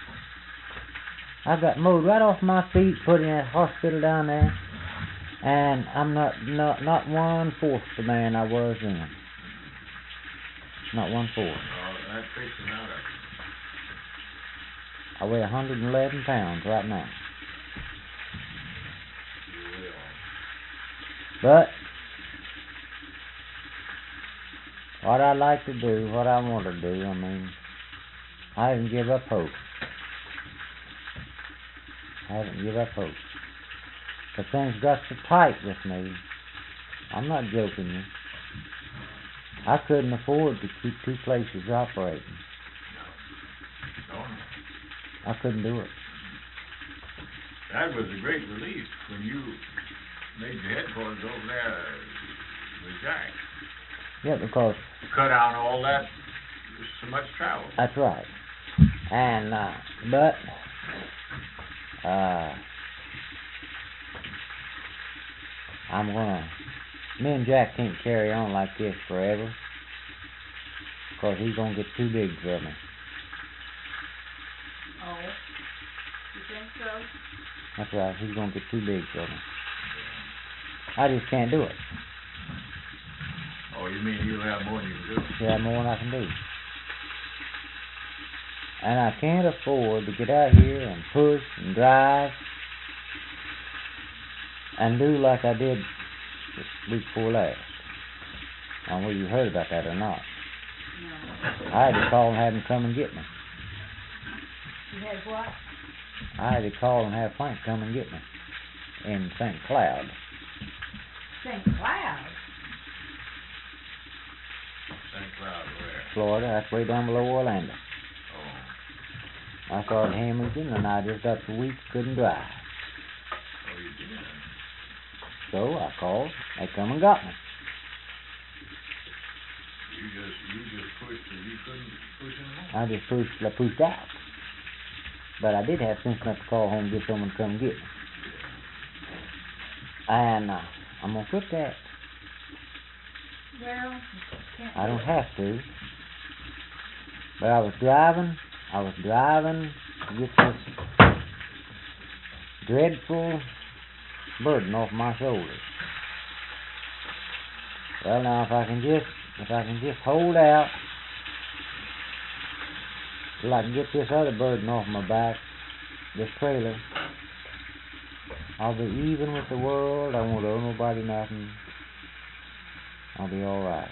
I got mowed right off my feet, put in that hospital down there, and I'm not not not one fourth the man I was then. Not one fourth. Oh, that fixing out of I weigh one hundred eleven pounds right now. you will. But what I like to do, what I want to do, I mean, I haven't give up hope. I haven't give up hope. But things got so tight with me. I'm not joking you. I couldn't afford to keep two places operating. No, no. I couldn't do it. That was a great relief when you made your headquarters over there with Jack. Yeah, because Cut out all that, so much travel. that's right. And, uh, but, uh, I'm gonna, me and Jack can't carry on like this forever, because he's gonna get too big for me. Oh, you think so? That's right, he's gonna get too big for me. I just can't do it. Oh, you mean you'll have more than you can do? Yeah, more than I can do. And I can't afford to get out here and push and drive and do like I did the week before last. I don't know whether you heard about that or not. No. I had to call and have them come and get me. You had what? I had to call and have Frank come and get me in Saint Cloud. Saint Cloud? Saint Cloud, where? Florida. That's way down below Orlando. Oh. I started hemorrhaging and I just got the week couldn't drive. Oh, you did? So I called. They come and got me. You just, you just pushed and you couldn't push anymore? I just pushed, I pushed out. But I did have sense enough to call home and get someone to come get me. And uh, I'm going to quit that. Well, you can't I do don't it. have to. But I was driving, I was driving to get this dreadful burden off my shoulders. Well, now if I can just, if I can just hold out till I can get this other burden off my back, this trailer, I'll be even with the world. I won't owe nobody nothing. I'll be all right.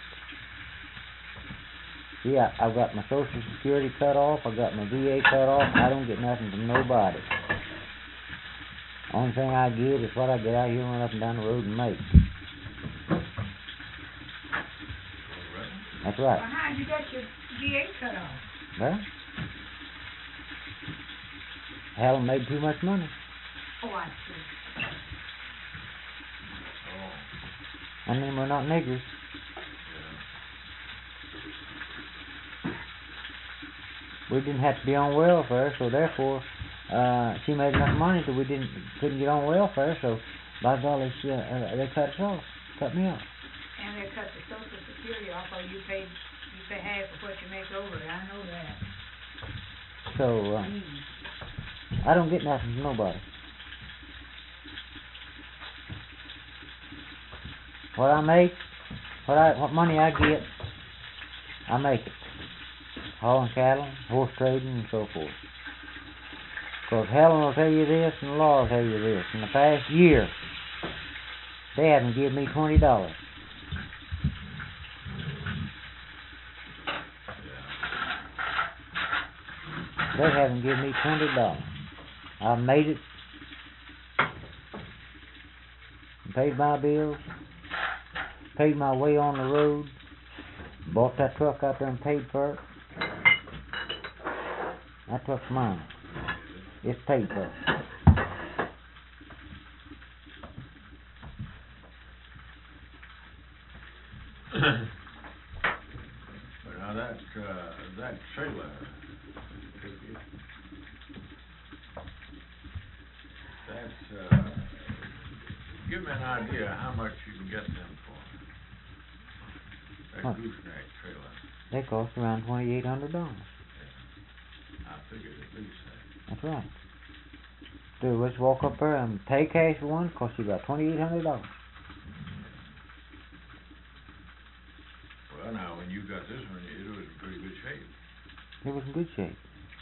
See, I, I've got my Social Security cut off. I've got my V A cut off. I don't get nothing from nobody. Only thing I get is what I get out here and run up and down the road and make. That's Well, right. how'd you get your V A cut off? Well, Helen made too much money. Oh, I see. Oh, I mean, we're not niggers. yeah. We didn't have to be on welfare, so therefore, uh, she made enough money that we didn't couldn't get on welfare. So, by golly, she, uh, they cut us off, cut me off. And they cut the Social Security off, or you paid, you pay half of what you make over it, I know that. So, uh, Mm. I don't get nothing from nobody. What I make, what I, what money I get, I make it. Hauling cattle, horse trading, and so forth. Because Helen will tell you this, and the law will tell you this. In the past year, they haven't given me twenty dollars. They haven't given me twenty dollars. I made it, paid my bills, paid my way on the road, bought that truck out there and paid for it. That truck's mine. It's paid for. But now that, uh, that trailer, that's, uh, give me an idea how much you can get them for. That What? gooseneck trailer, They cost around twenty-eight hundred dollars. I figured at least that. That's right. Dude, let's walk up there and pay cash for one, cost you about twenty-eight hundred dollars. Well, now, when you got this one, it was in pretty good shape. It was in good shape.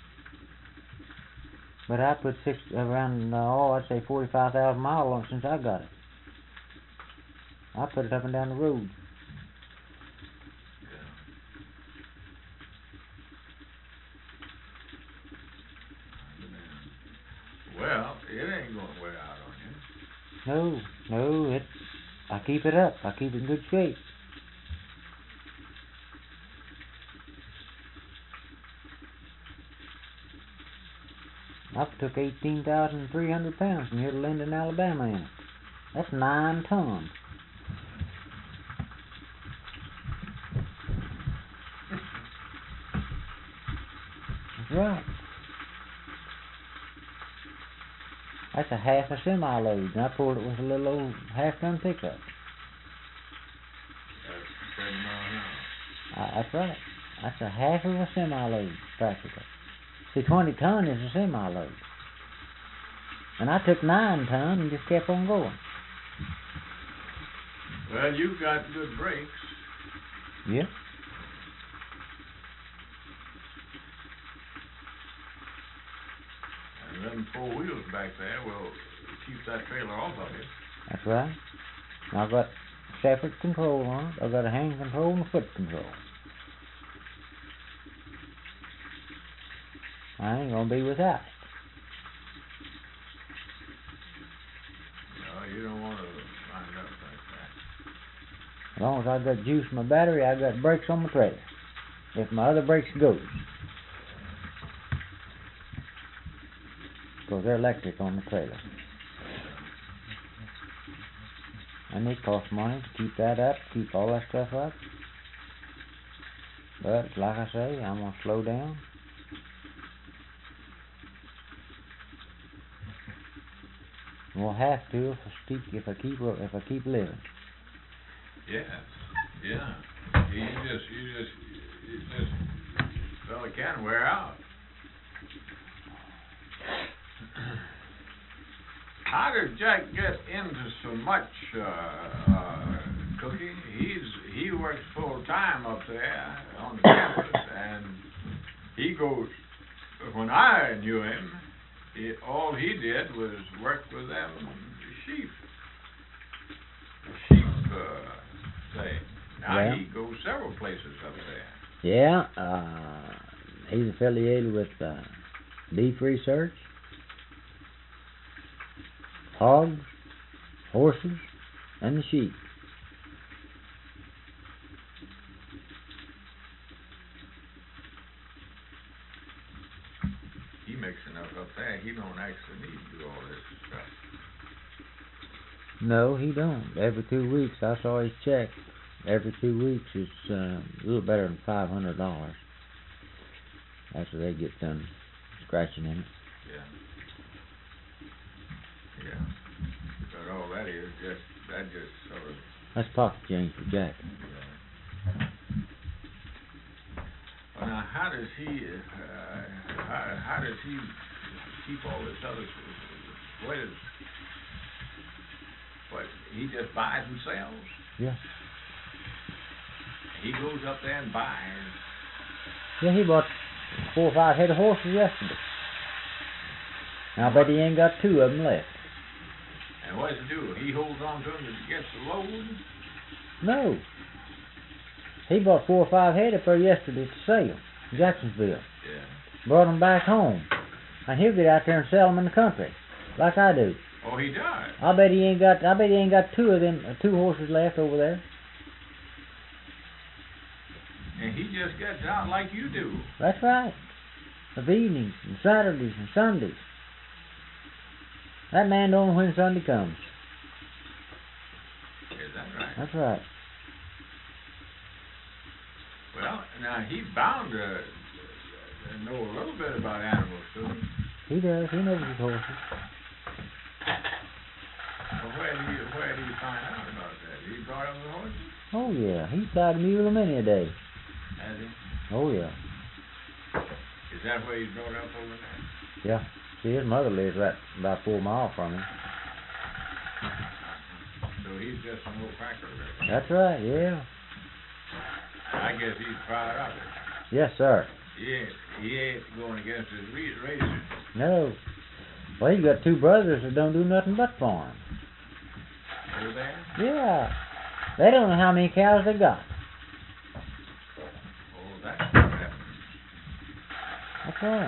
But I put six, around, uh, oh, I'd say forty-five thousand miles on it since I got it. I put it up and down the road. Well, it ain't gonna wear out on you. No, no, it, I keep it up. I keep it in good shape. I took eighteen thousand three hundred pounds from here to Linden, Alabama in it. That's nine tons. That's right. That's a half a semi load, and I pulled it with a little old half ton pickup. That's seven miles an hour. Uh, that's right. That's a half of a semi load, practically. See, twenty ton is a semi load. And I took nine ton and just kept on going. Well, you've got good brakes. Yeah. And them four wheels back there will keep that trailer off of you. That's right. I've got separate control on it. I've got a hand control and a foot control. I ain't gonna be without it. No, you don't want to wind up like that. As long as I've got juice in my battery, I've got brakes on my trailer. If my other brakes goes. Because they're electric on the trailer. And it costs money to keep that up, keep all that stuff up. But, like I say, I'm gonna slow down. We'll have to if I keep if I keep if I keep living. Yes, yeah. You just, you just, you just, well, it can wear out. How did Jack get into so much, uh, uh, Cookie? He's, he works full time up there on the campus, and he goes, when I knew him, he, all he did was work with them sheep, the sheep, uh, thing. Now Yeah. he goes several places up there. Yeah, uh, he's affiliated with uh, Beef Research, hogs, horses, and the sheep. He makes enough up there. He don't actually need to do all this stuff. No, he don't. Every two weeks, I saw his check. Every two weeks is uh, a little better than five hundred dollars. After they get done scratching in it. Yeah. Yeah. But all that is just, that just sort of, That's pocket change for Jack. yeah. how does he, uh, how, how does he keep all this other, what is, what, he just buys and sells? Yeah. He goes up there and buys? Yeah, he bought four or five head of horses yesterday. Now, I bet he ain't got two of them left. And what does he do? He holds on to them against the load? No. He bought four or five head up there yesterday to sale in Jacksonville. Yeah. Brought them back home. And he'll get out there and sell them in the country, like I do. Oh, he does? I bet he ain't got. I bet he ain't got two of them, uh, two horses left over there. And he just gets out like you do. That's right. Of evenings and Saturdays and Sundays. That man don't know when Sunday comes. Is that right? That's right. Well, now he's bound to, to know a little bit about animals, too. He does. He knows his horses. Well, where do you where do you find out about that? He brought up the horses? Oh yeah, he's tied a mule many a day. Has he? Oh yeah. Is that where he's brought up over there? Yeah. See, his mother lives right about four miles from him. So he's just an old cracker there. That's right. Yeah. I guess he's proud of it. Yes, sir. He ain't he ain't going against his re- racers. No. Well, he's got two brothers that don't do nothing but farm. Over there? Yeah. They don't know how many cows they got. Oh, that's that. That's right.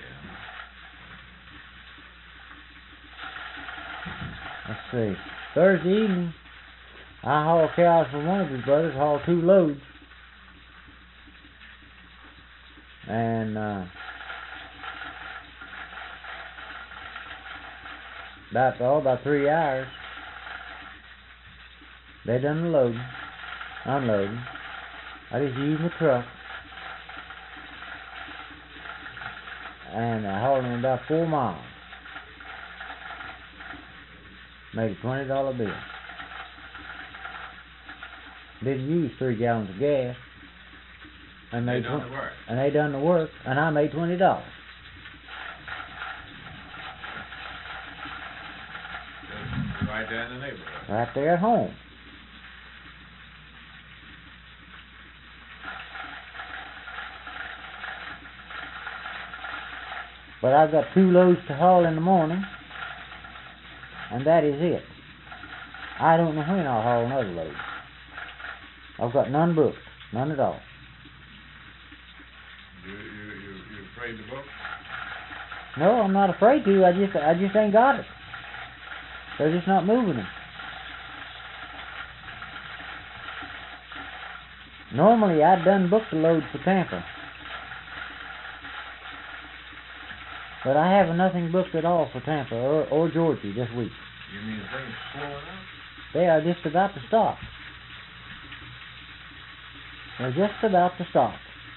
Let's see. Thursday evening, I hauled cows for one of his brothers, hauled two loads. And, uh, about, oh, about three hours, they done the loading, unloading. I just used my truck. And I hauled them about four miles. Made a twenty dollar bill. Didn't use three gallons of gas. And They made done tw- the work. And they done the work, and I made twenty dollars. Just right there in the neighborhood. Right there at home. But I've got two loads to haul in the morning, and that is it. I don't know when I'll haul another load. I've got none booked, none at all. You, you, you, you afraid to book? No, I'm not afraid to. I just, I just ain't got it. They're just not moving them. Normally, I'd done booked a load for Tampa. But I have nothing booked at all for Tampa or, or Georgia this week. You mean things slowing up? They are just about to stop. They're just about to stop.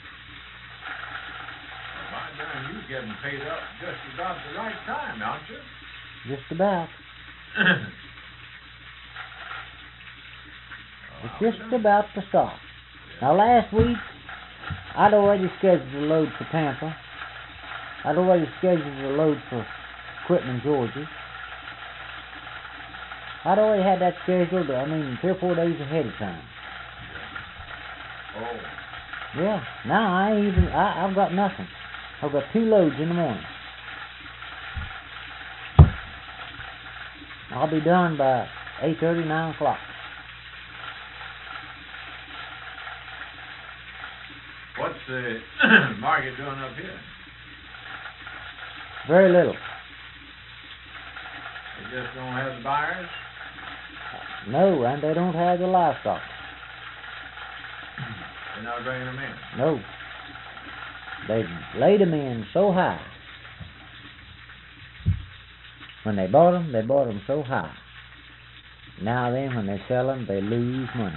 Well, by then, you're getting paid up just about the right time, aren't you? Just about. It's Well, just about to stop. Now, last week, I'd already scheduled a load for Tampa. I'd already scheduled a load for Quitman, Georgia. I'd already had that scheduled, I mean, three or four days ahead of time. Oh, Yeah. Now, I ain't even, I, I've got nothing. I've got two loads in the morning. I'll be done by eight thirty, nine o'clock. what's the market doing up here? Very little. They just don't have the buyers? No, and they don't have the livestock. They're not bringing them in? No. They laid them in so high. When they bought them, they bought them so high. Now then, when they sell them, they lose money.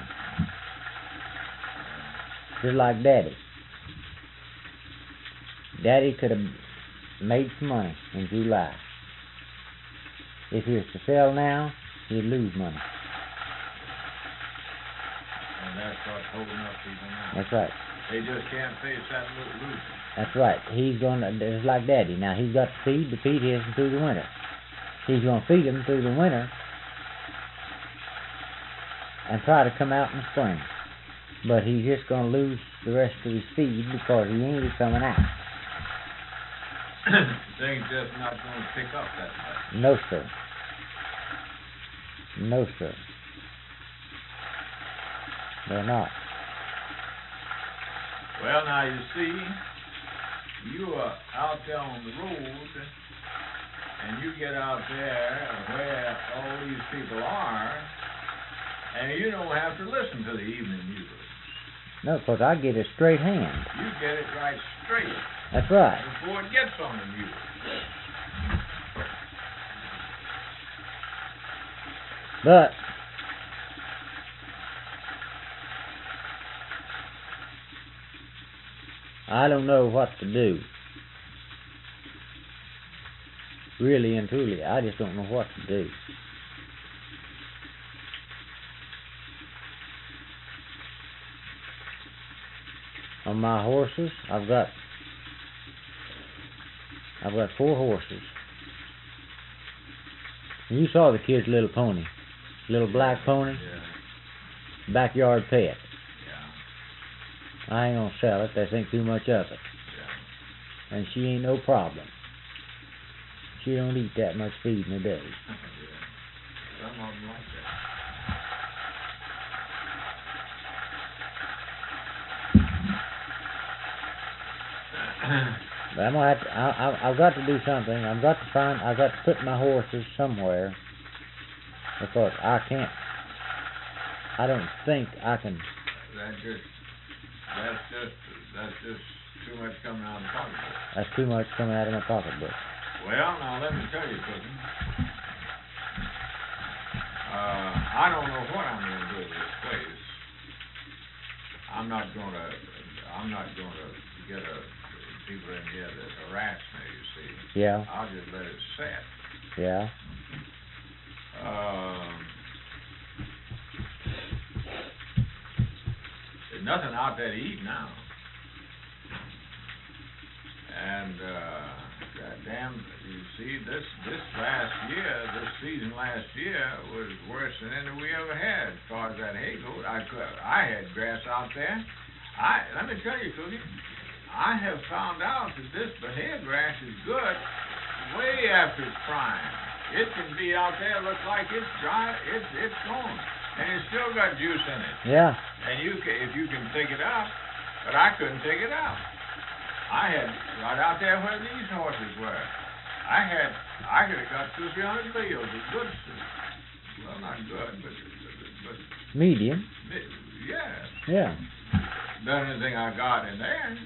Just like Daddy. Daddy could have made some money in July. If he was to sell now, he'd lose money. And that That's what's holding up people now. That's right. They just can't face that lo- loose. That's right. He's gonna, just like Daddy. Now he's got to feed to feed his through the winter. He's gonna feed him through the winter and try to come out in the spring. But he's just gonna lose the rest of his feed because he ain't coming out. Things just not gonna pick up that much. No, sir. No, sir. They're not. Well, now you see, you are out there on the road, and you get out there where all these people are, and you don't have to listen to the evening news. No, because I get a straight hand. You get it right straight. That's right. Before it gets on the news. But I don't know what to do. Really and truly, I just don't know what to do. On my horses, I've got I've got four horses. And you saw the kid's little pony, little black pony, Yeah. backyard pet. Yeah. I ain't gonna sell it. They think too much of it, Yeah. and she ain't no problem. She don't eat that much feed in a day. Yeah. Some of them like that. But I'm gonna have to, I, I, I've got to do something. I've got to find. I've got to put my horses somewhere because I can't. I don't think I can. That just, that's just, that's just too much coming out of the pocketbook. That's too much coming out of my pocketbook. Well, now let me tell you, cousin. Uh, I don't know what I'm going to do with this place. I'm not going to. I'm not going to get a people in here that harass me. You see. Yeah. I'll just let it set. Yeah. Um, there's nothing out there to eat now. And uh, goddamn, you see, this this last year, this season last year was worse than any we ever had. As far as that hay goes, I could, I had grass out there. I let me tell you, Cookie, I have found out that this Bahia grass is good way after it's prime. It can be out there, look like it's dry, it's it's gone, and it's still got juice in it. Yeah. And you can, if you can take it out, but I couldn't take it out. I had right out there where these horses were. I had, I could have got two, three hundred bales of good, well, not good, but, but, Medium. but yeah, Yeah. done anything I got in there.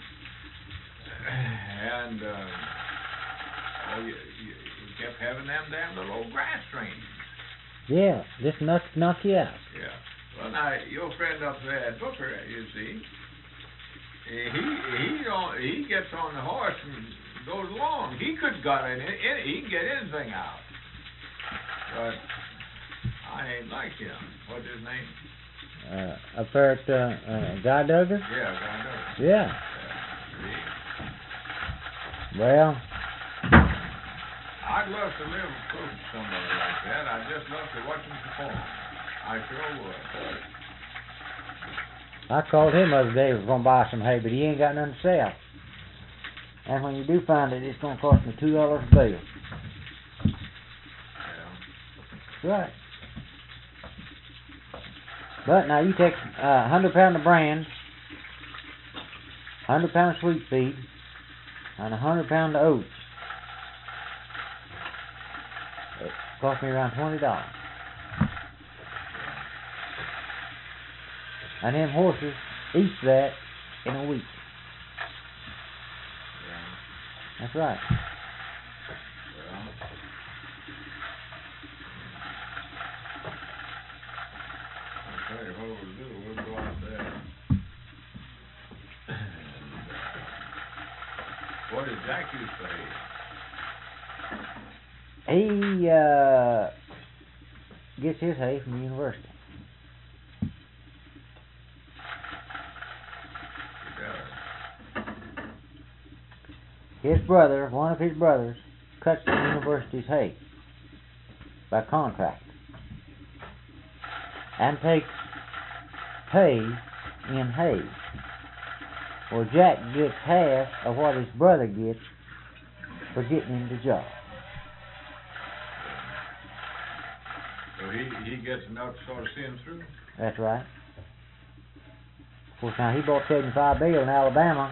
And, uh, well, you, you, you kept having them damn little old grass trains. Yeah. Just knock knock you out. Yeah. Well, now, your friend up there at Booker, you see, he he don't he gets on the horse and goes along. He could got in, in he can get anything out. But I ain't like him. What's his name? Uh, up there at uh, uh, Guy Duggar? Yeah, I know. Yeah. Yeah. Well, I'd love to live close to somebody like that. I'd just love to watch him perform. I sure would. I called him the other day. Was gonna buy some hay, but he ain't got nothing to sell. And when you do find it, it's gonna cost me two dollars a bale. Yeah. Right. But now you take a uh, hundred pound of bran, hundred pound of sweet feed, and a hundred pound of oats. It cost me around twenty dollars. And them horses eat that in a week. Yeah. That's right. Well, I'll tell you what we'll do. We'll go out there. And, uh, what did Jack use for hay? He uh, gets his hay from the university. his brother, one of his brothers, cuts the university's hay by contract and takes pay in hay. Well, Jack gets half of what his brother gets for getting him the job. So he, he gets enough to sort of see him through? That's right. Of course, now he bought seventy-five bale in Alabama.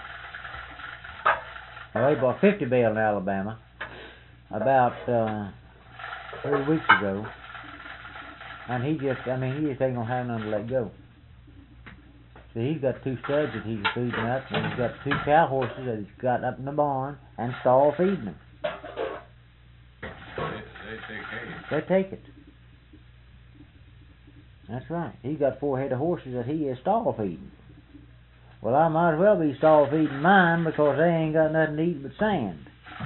Well, he bought fifty bale in Alabama about uh, three weeks ago. And he just, I mean, he just ain't gonna have none to let go. See, he's got two studs that he's feeding up, and he's got two cow horses that he's got up in the barn and stall feeding them. They, they take hay. They take it. That's right. He's got four head of horses that he is stall feeding. Well, I might as well be stall feeding mine because they ain't got nothing to eat but sand.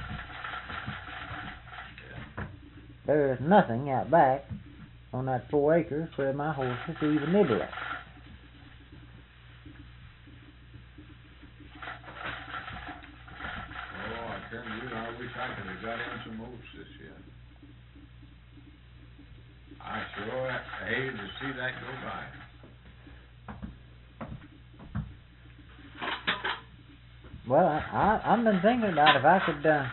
There's nothing out back on that four acres for my horses to even nibble at. Oh, I tell you, I wish I could have got in some oats this year. I sure hated to see that go by. Well, I, I, I've been thinking about if I could, uh,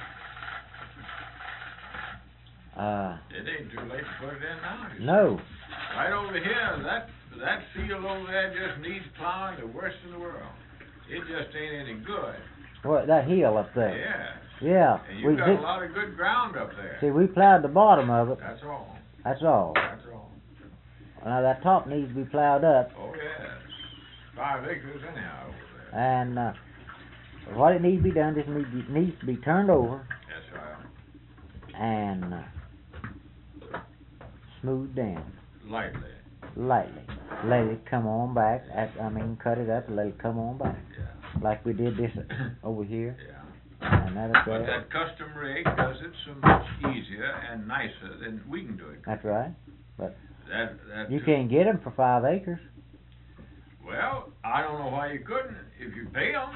uh... It ain't too late to put it in now. No. Right over here, that that field over there just needs plowing the worst in the world. It just ain't any good. What, that hill up there? Yeah. Yeah. And we you've got did, a lot of good ground up there. see, we plowed the bottom of it. That's all. That's all. That's all. Now, that top needs to be plowed up. Oh, yes. Five acres anyhow over there. And, uh, what it needs to be done, just needs, it needs to be turned over That's right. and uh, smoothed down Lightly. lightly. Let it come on back. At, I mean, cut it up and let it come on back. Yeah. Like we did this over here. Yeah. And that up But there. that custom rig does it so much easier and nicer than we can do it. That's right. That, that You can't get them for five acres. Well, I don't know why you couldn't if you pay them.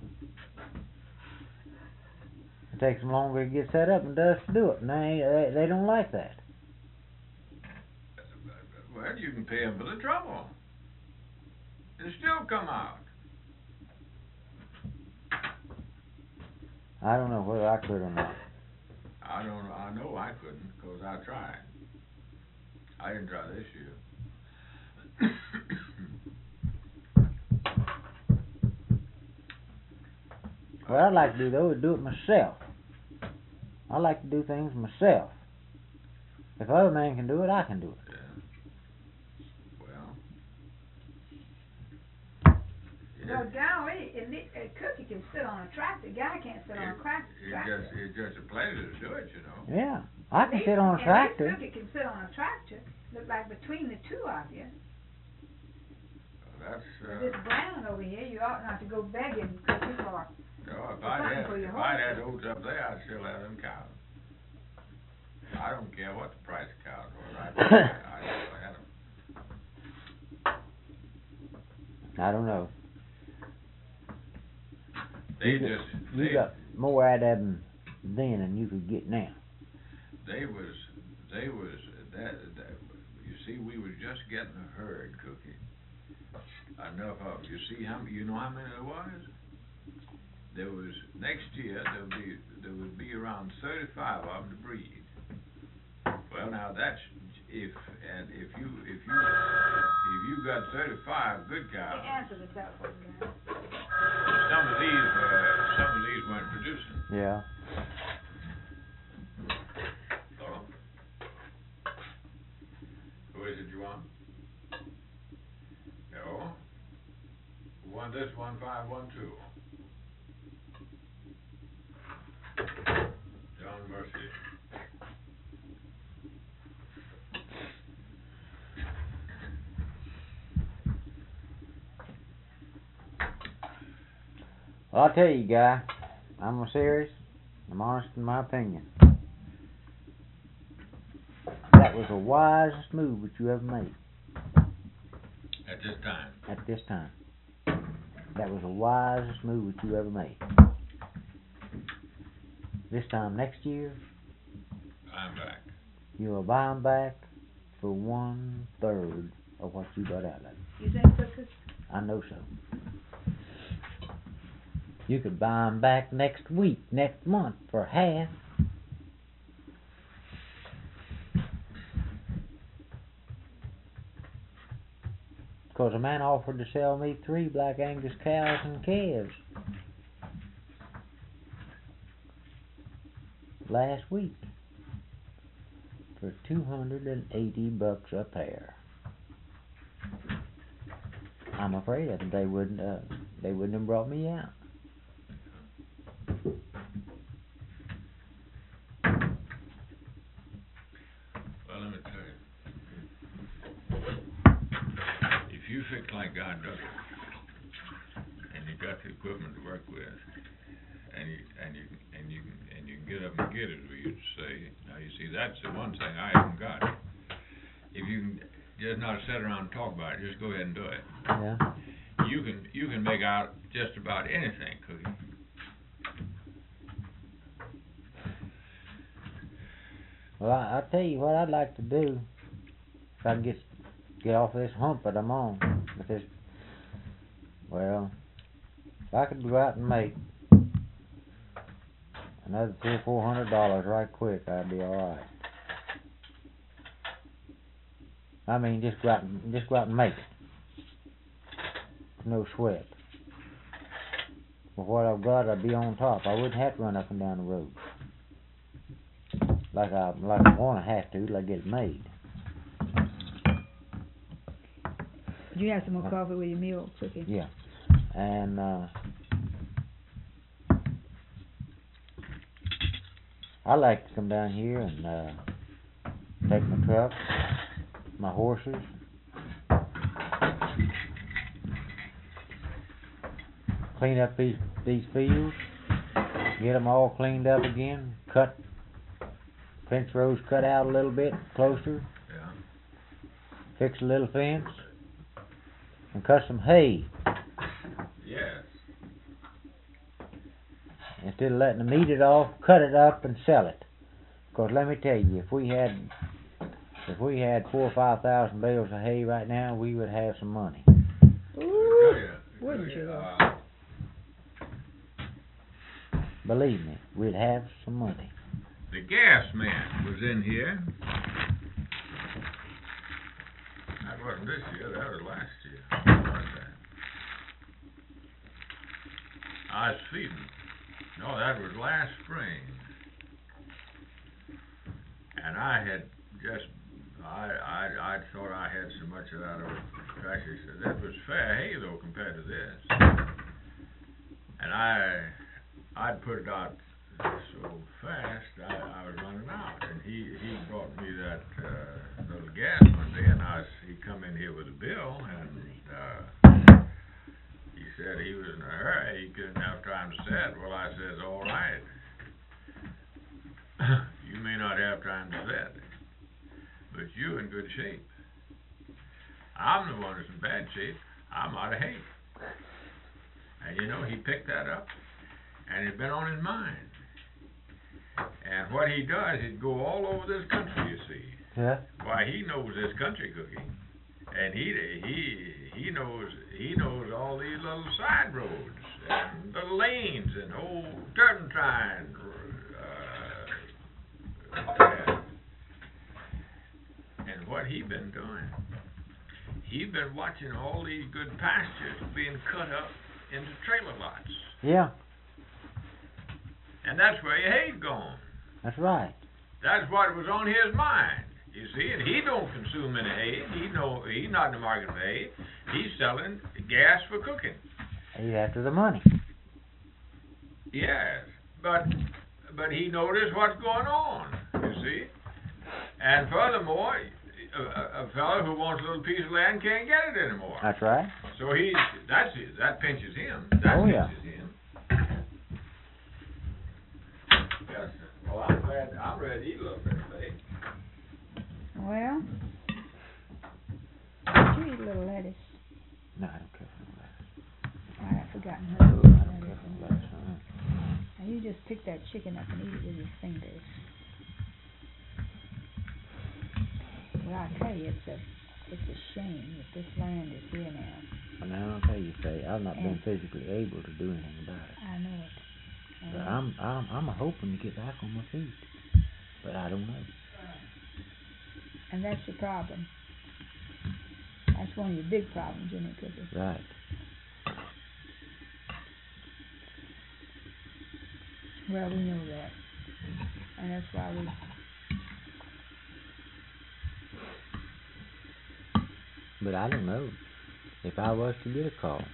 It takes them longer to get set up and does to do it. And they, they, they don't like that. Well, you can pay them for the trouble. And still come out. I don't know whether I could or not. I don't know. I know I couldn't because I tried. I didn't try this year. What I'd like to do, though, is do it myself. I like to do things myself. If other man can do it, I can do it. Yeah. Well. Well, golly, it, it, a cookie can sit on a tractor. A guy can't sit on a crack, It's tractor. just, it's just a pleasure to do it, you know. Yeah, I can This- sit on a and tractor. This cookie can sit on a tractor. Look like between the two of you. That's, This uh, Brown over here, you ought not to go begging cookie for. no, if It's I'd something had, for your if I'd had horses. oats up there, I'd still have them cows. I don't care what the price of cows was, I'd, I'd still have them. I don't know. They you just, got, you they, got more out of them then than you could get now. they was, they was, that, that, you see, we was just getting a herd, Cookie. Enough of, you see how, you know how many there was? There was, next year, there would be, there would be around thirty-five of them to breed. Well, now that's, if, and if you, if you, if you got thirty-five good cows, Answer the telephone, guy. some of these were, some of these weren't producing. Yeah. Hello? Who is it you want? No? Who want this one five one two? John Mercy. Well, I'll tell you, guy, I'm serious. I'm honest in my opinion. That was the wisest move that you ever made At this time. at this time. That was the wisest move that you ever made. this time next year, I'm back. you'll buy 'em back for one third of what you got out of it. You think, Cookie? I know so. You could buy 'em back next week, next month for half. Because a man offered to sell me three Black Angus cows and calves last week for two hundred and eighty bucks a pair. I'm afraid that they wouldn't. Uh, they wouldn't have brought me out. Well, let me tell you. If you fix like God does it, and you got the equipment to work with, and you and you and you can and you can get up and get it, as we used to say. Now you see, that's the one thing I haven't got. If you can just not sit around and talk about it, just go ahead and do it. Yeah. You can you can make out just about anything, Cookie. Well, I, I'll tell you what I'd like to do if I can get get off this hump that I'm on. With this, well, if I could go out and make another three or four hundred dollars right quick, I'd be all right. I mean, just go out and just go out and make it. No sweat. With what I've got, I'd be on top. I wouldn't have to run up and down the road like I like I want to have to till I get it made. You have some more coffee with your meal, Cookie? Yeah, and uh, I like to come down here and uh, take my truck, my horses, clean up these these fields, get them all cleaned up again, cut fence rows cut out a little bit closer, Yeah. fix a little fence, and cut some hay Yes. instead of letting them eat it off. Cut it up and sell it. Because let me tell you, if we had if we had four or five thousand bales of hay right now, we would have some money. Ooh, wouldn't you, though? Uh, Believe me, we'd have some money. the gas man was in here. That wasn't this year, that was last year. What was that? I was feeding. No, that was last spring. And I had just, I, I, I thought I had so much of that over trash. He said, that was fair hay though compared to this. And I, I'd put it out so fast, I, I was running out. And he, he brought me that uh, little gas one day, and I was, he come in here with a bill, and uh, he said he was in a hurry, he couldn't have time to set. Well, I says, all right. You may not have time to set, but you in good shape. I'm the one that's in bad shape. I'm out of hay. And you know, he picked that up, and it'd been on his mind. And what he does, he'd go all over this country, you see. Yeah. Why, he knows this country, Cookie. And he he he knows he knows all these little side roads and the lanes and old turpentine. Uh, and what he been doing? He been watching all these good pastures being cut up into trailer lots. Yeah, And that's where your hay's gone. that's right. That's what was on his mind. You see, and he don't consume any hay. He know he's not in the market for hay. He's selling gas for cooking. He's after the money. Yes, but but he noticed what's going on. You see, and furthermore, a, a fellow who wants a little piece of land can't get it anymore. That's right. So he that's his, that pinches him. That Oh, yeah. pinches him. Yes. Well, I'm glad. I'm ready to eat a little bit today. Well, you eat a little lettuce. No, I don't care for the lettuce. I have forgotten I her. don't care for the lettuce. uh-uh. Now you just pick that chicken up and eat it with your fingers. Well, I tell you, it's a, it's a shame that this land is here now. And I'll tell you, say, I've not been And- physically able to do anything about it. I know it. I But know it. I'm, I'm, I'm hoping to get back on my feet. But I don't know. And that's the problem. That's one of your big problems, isn't it, Cookie? Right. Well, we know that. And that's why we... But I don't know. If I was to get a call,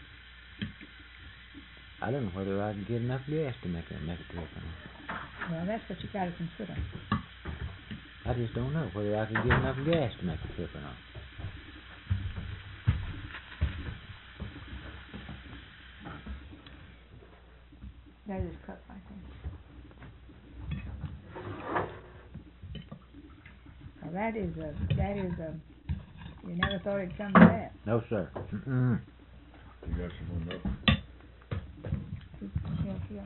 I don't know whether I can get enough gas to make a, make a trip or not. Well, that's what you gotta consider. I just don't know whether I can get enough gas to make a trip or not. That is cut, I think. Well, that is a, that is a, you never thought it'd come to that. No, sir. Mm-mm. You got some more milk? Yeah, yeah.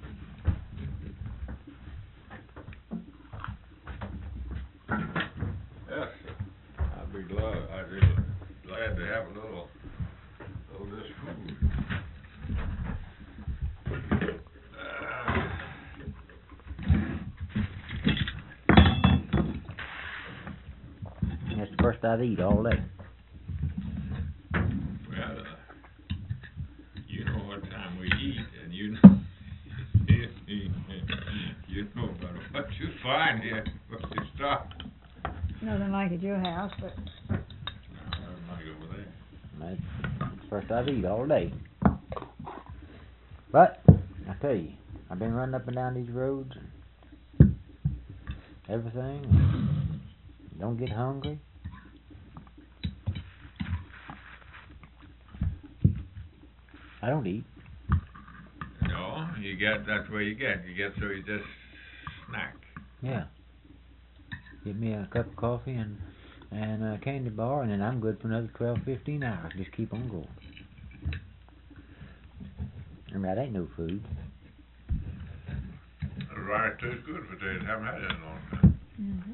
Yes, sir. I'd be glad, I'd be glad to have a little, little of this food. Ah. That's the first I'd eat all day. Well, uh, you know what time we eat, and you know, you know about what you find here, what you stop. Nothing like at your house, but I might over there. That's the first I'd eat all day. But, I tell you, I've been running up and down these roads and everything. And don't get hungry. I don't eat. No, you get, that's where you get, you get so you just snack. Yeah. Get me a cup of coffee and and a candy bar, and then I'm good for another twelve, fifteen hours. Just keep on going. I mean, that ain't no food. The rice tastes good for days, haven't had it in a long time. mm-hmm.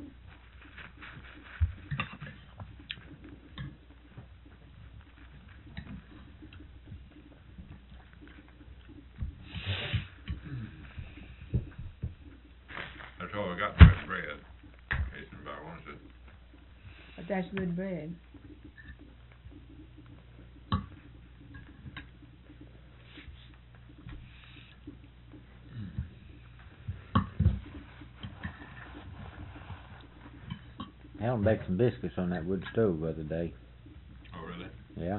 That's all I got for that bread. Jason about wants it. But that's good bread. Helen baked some biscuits on that wood stove the other day. Oh, really? Yeah.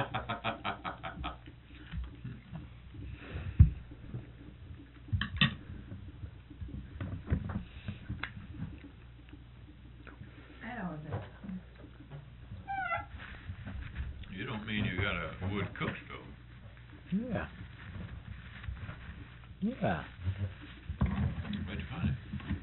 I know that. You don't mean you got a wood cook stove? Yeah. Yeah. Where'd you find it?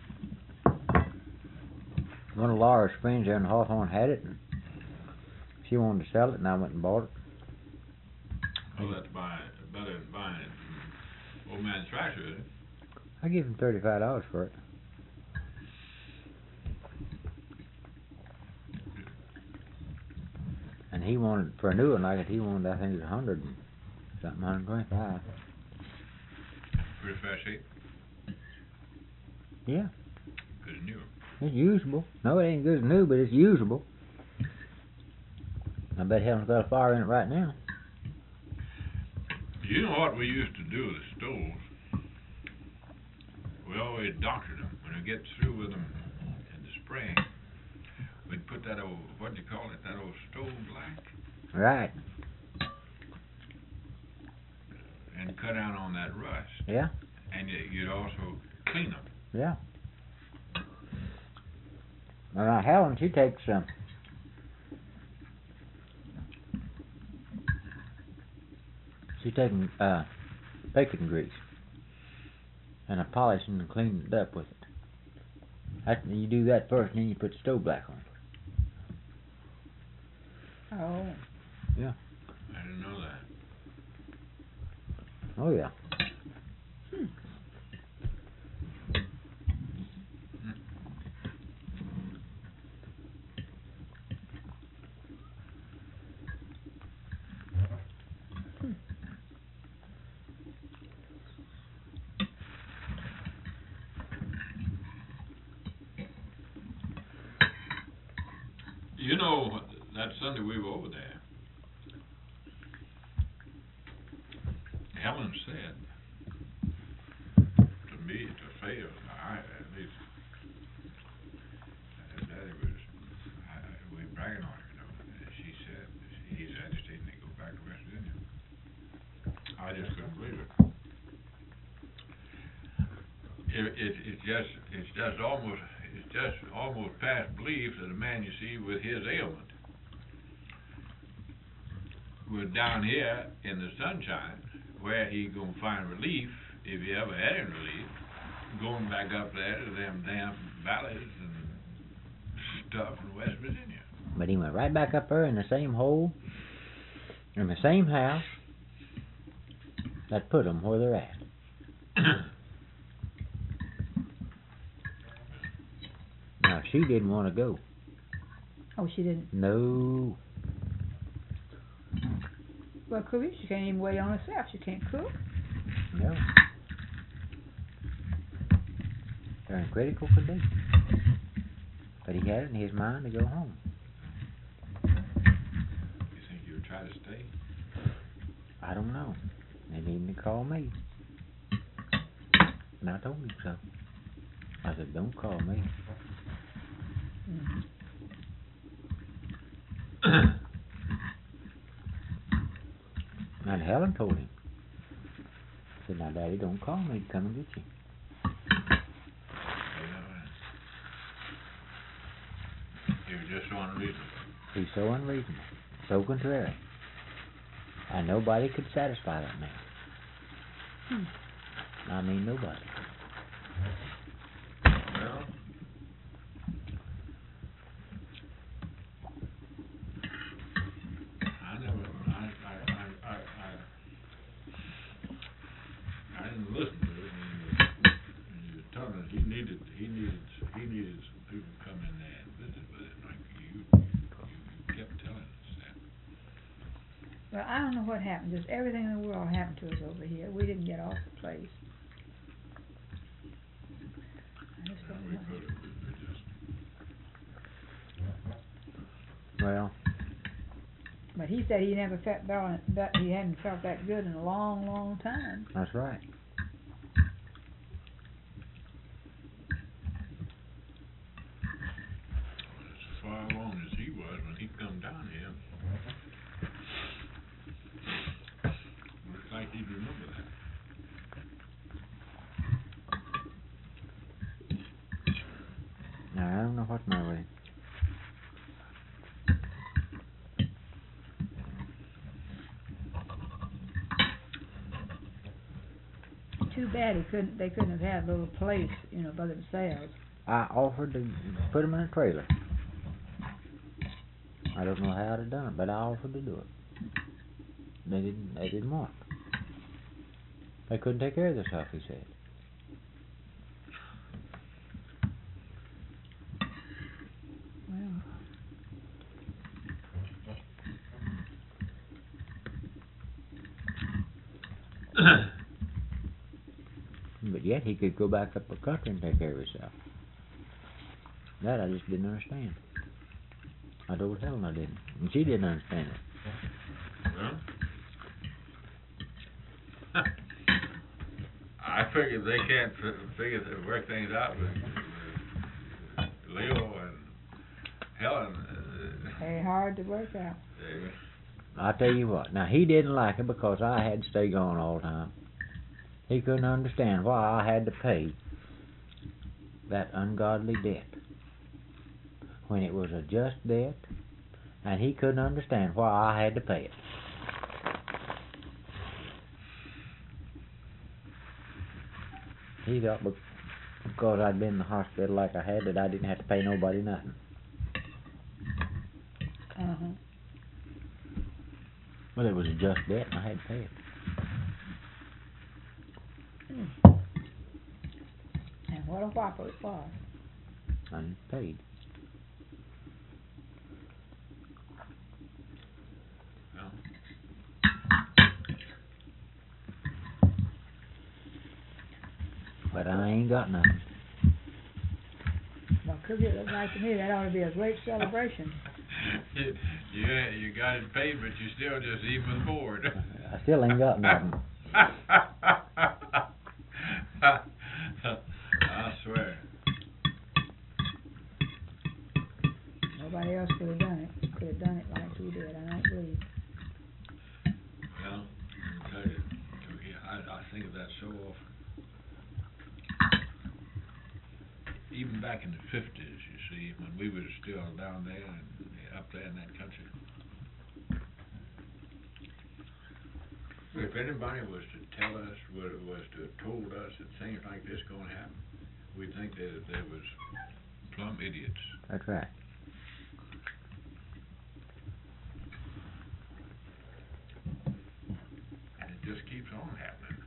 One of Laura's friends there in Hawthorne had it, and she wanted to sell it, and I went and bought it. Oh, that's buying, better than buying it from Old Man Thrasher, is it? I gave him thirty-five dollars for it. And he wanted, for a new one like it, he wanted, I think it was a hundred and something, hundred and twenty-five. Pretty fair shape. Yeah. Good as new. It's usable. No, it ain't good as new, but it's usable. I bet Helen's got a fire in it right now. You know what we used to do with the stoves? We always doctored them. When we get through with them in the spring, we'd put that old, what do you call it, that old stove black, Right. and cut out on that rust. Yeah. And you, you'd also clean them. Yeah. Well, now Helen, she takes some. She's taking uh, bacon grease and a polishing and cleaning it up with it. That, you do that first, and then you put the stove black on. Oh. Yeah. I didn't know that. Oh yeah. Hmm. Sunday we were over there, Helen said to me, to Phil, I, at least, that Daddy was, I, we were bragging on her, you know, and she said, he's agitated and they go back to West Virginia. I just couldn't believe it. It, it, it's just, it's just almost, it's just almost past belief that a man you see with his ailment was down here in the sunshine, where he gonna find relief, if he ever had any relief, going back up there to them damn valleys and stuff in West Virginia. But he went right back up there in the same hole, in the same house, that put them where they're at. Now, she didn't want to go. Oh, she didn't. No. Well, Cookie, she can't even wait on herself. She can't cook. No. They're in critical condition. But he had it in his mind to go home. You think you would try to stay? I don't know. They needed to call me. And I told him so. I said, don't call me. Mm-hmm. And Helen told him. Said, now, Daddy, don't call me to come and get you. He was just so unreasonable. He's so unreasonable, so contrary. And nobody could satisfy that man. Hmm. I mean, nobody. Well, I never, I, I, I, I, I, I didn't listen to it, and he was telling us he needed, he needed, he needed some people to come in there and visit with him, like you, you, you kept telling us that. Well, I don't know what happened. Just everything in the world happened to us over here. We didn't get off the place. I just don't We know. could have, we just, Well, But he said he never felt that, that he hadn't felt that good in a long, long time. that's right. as far along as he was when he come down here, looks like he'd remember that. Now, I don't know what's my way. Too bad he couldn't. They couldn't have had a little place, you know, by themselves. I offered to put him in a trailer. I don't know how I'd have done it, but I offered to do it. They didn't. They didn't want. They couldn't take care of themselves, he said. Well, But yet he could go back up the country and take care of himself. That I just didn't understand. I told Helen I didn't, and she didn't understand it. Well, I figured they can't f- figure to work things out with, with Leo and Helen. Uh, very hard to work out. they, I'll tell you what. Now he didn't like it because I had to stay gone all the time. He couldn't understand why I had to pay that ungodly debt when it was a just debt, and he couldn't understand why I had to pay it. He thought because I'd been in the hospital like I had that I didn't have to pay nobody nothing. Uh-huh. Well, it was a just debt, and I had to pay it. Mm. And what a whopper it was. I paid. well, But I ain't got nothing. Well, Cookie, it looks like to me that ought to be a great celebration. you, you ain't- you got it paid, but you still just even with board. I still ain't got nothing. I swear. Nobody else could have done it, could have done it like we did, I don't believe. Well, I tell you, yeah, I, I think of that so often. Even back in the fifties, you see, when we were still down there and up there in that country. If anybody was to tell us, was was to have told us that things like this gonna happen, we'd think that there was plumb idiots. That's right. And it just keeps on happening.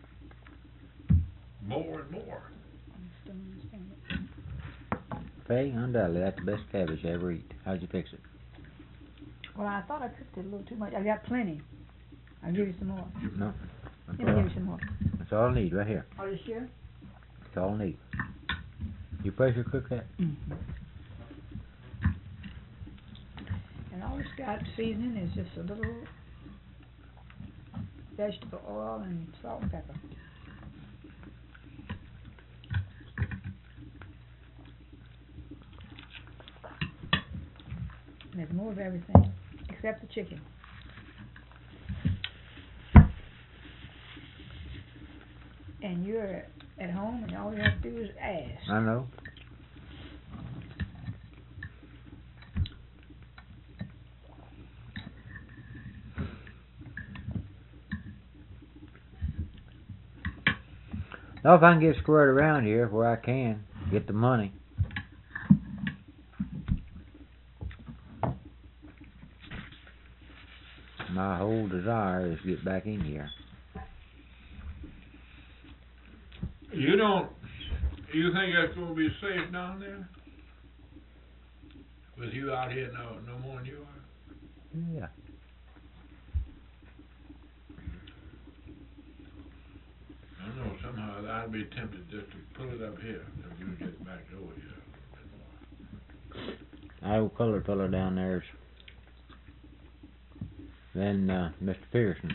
More and more. I still don't understand it. Faye, undoubtedly, that's the best cabbage I ever eat. How'd you fix it? Well, I thought I cooked it a little too much, I got plenty. I'll give you some more. No. That's Let me all, give you some more. that's all I need right here. Are you sure? That's all I need. You pressure cook that? Mm-hmm. And all it's got seasoning is just a little vegetable oil and salt and pepper. And there's more of everything, except the chicken. And you're at home and all you have to do is ask. I know. Now, if I can get squared around here where I can, get the money. My whole desire is to get back in here. You don't, you think that's gonna be safe down there? With you out here no, no more than you are? Yeah. I don't know, somehow I'd be tempted just to pull it up here if you get back over here a little bit more. That old colored fellow down there's then uh, Mister Pearson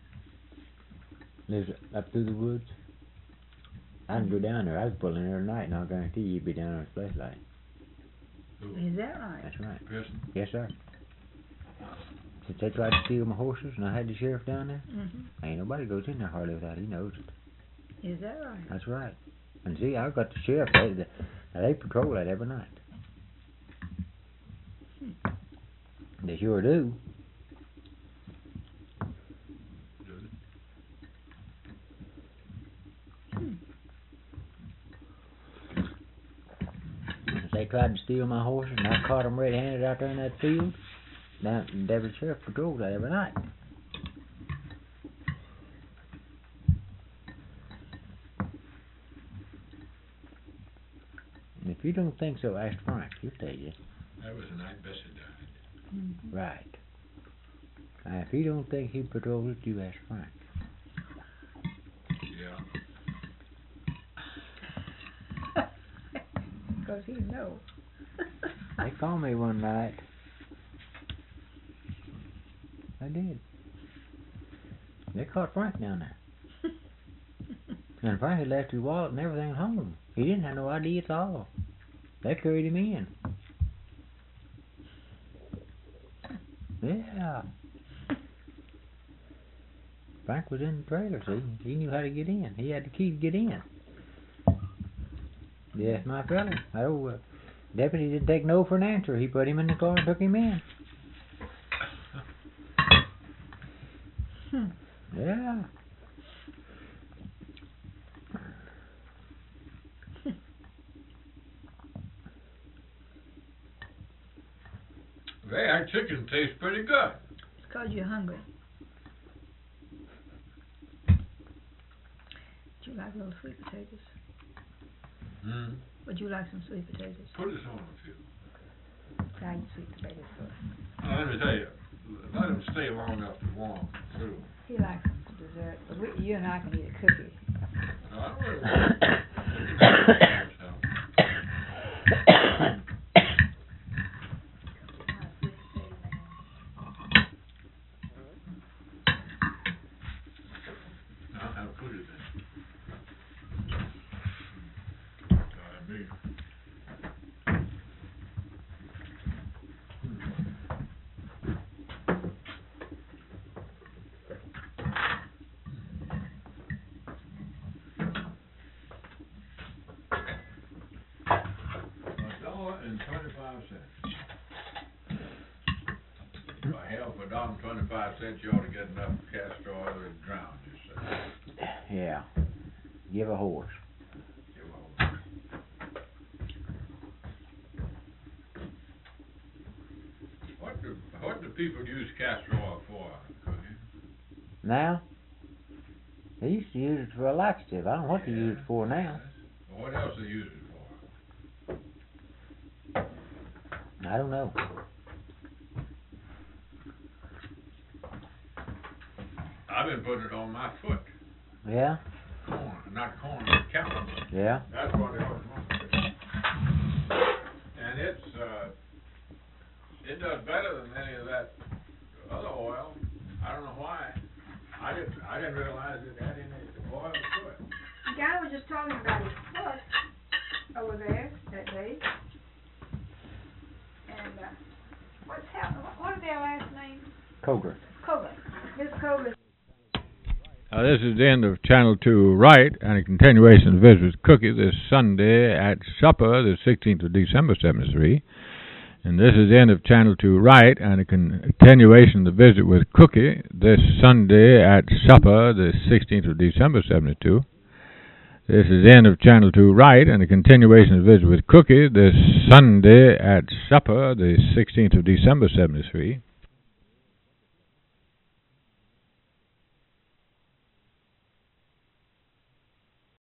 lives up through the woods. I can go down there. I was pulling there tonight, and I'll guarantee you'd be down on his flashlight. Is that right? That's right. Pearson? Yes, sir. Since they tried to steal my horses, and I had the sheriff down there, Mm-hmm. ain't nobody goes in there hardly without he knows it. Is that right? That's right. And see, I've got the sheriff. They, they, they patrol that every night. Hmm. They sure do. Hmm. They tried to steal my horses, and I caught them red-handed out there in that field. Now, Devon Sheriff patrols that every night. And if you don't think so, ask Frank. He'll tell you. That was the night Bessie died. Mm-hmm. Right. Now, if you don't think he patrols it, you ask Frank. Yeah. Because he knows. They called me one night. They did. They caught Frank down there. And Frank had left his wallet and everything at home. He didn't have no I D at all. They carried him in. Yeah. Frank was in the trailer, see? He knew how to get in. He had the key to get in. Yes, my fella. That old uh, deputy didn't take no for an answer. He put him in the car and took him in. Hmm. Yeah. Hey, that chicken tastes pretty good. It's because you're hungry. Would you like little sweet potatoes? Hmm. Would you like some sweet potatoes? Put this on a few. Try your sweet potatoes first. Now, let me tell you, let them stay long enough to warm through. He likes them for dessert. But we, you and I can eat a cookie. I will. My sweet a dollar and twenty-five cents, you ought to get enough castor oil to drown yourself. Yeah. Give a horse. Give a horse. What do, what do people use castor oil for, Cookie? Now? They used to use it for a laxative. I don't know what they use it for now. Well, what else do they use it for? I don't know. I've been putting it on my foot. Yeah? Corn, not corn, but cattle. Yeah? That's what it was. And it's, uh, it does better than any of that other oil. I don't know why. I didn't, I didn't realize it had any oil to it. The guy was just talking about his foot over there that day. And, uh, what's happening? What, what is their last name? Coger. Kogan. Miss Kogan. Uh, this is the end of Channel two Right, and a continuation of Visit with Cookie this Sunday at supper, the sixteenth of December, seventy-three. And this is the end of Channel two Right, and a continuation of the Visit with Cookie this Sunday at supper, the sixteenth of December, seventy-two. This is the end of Channel two Right, and a continuation of the Visit with Cookie this Sunday at supper, the sixteenth of December, seventy-three.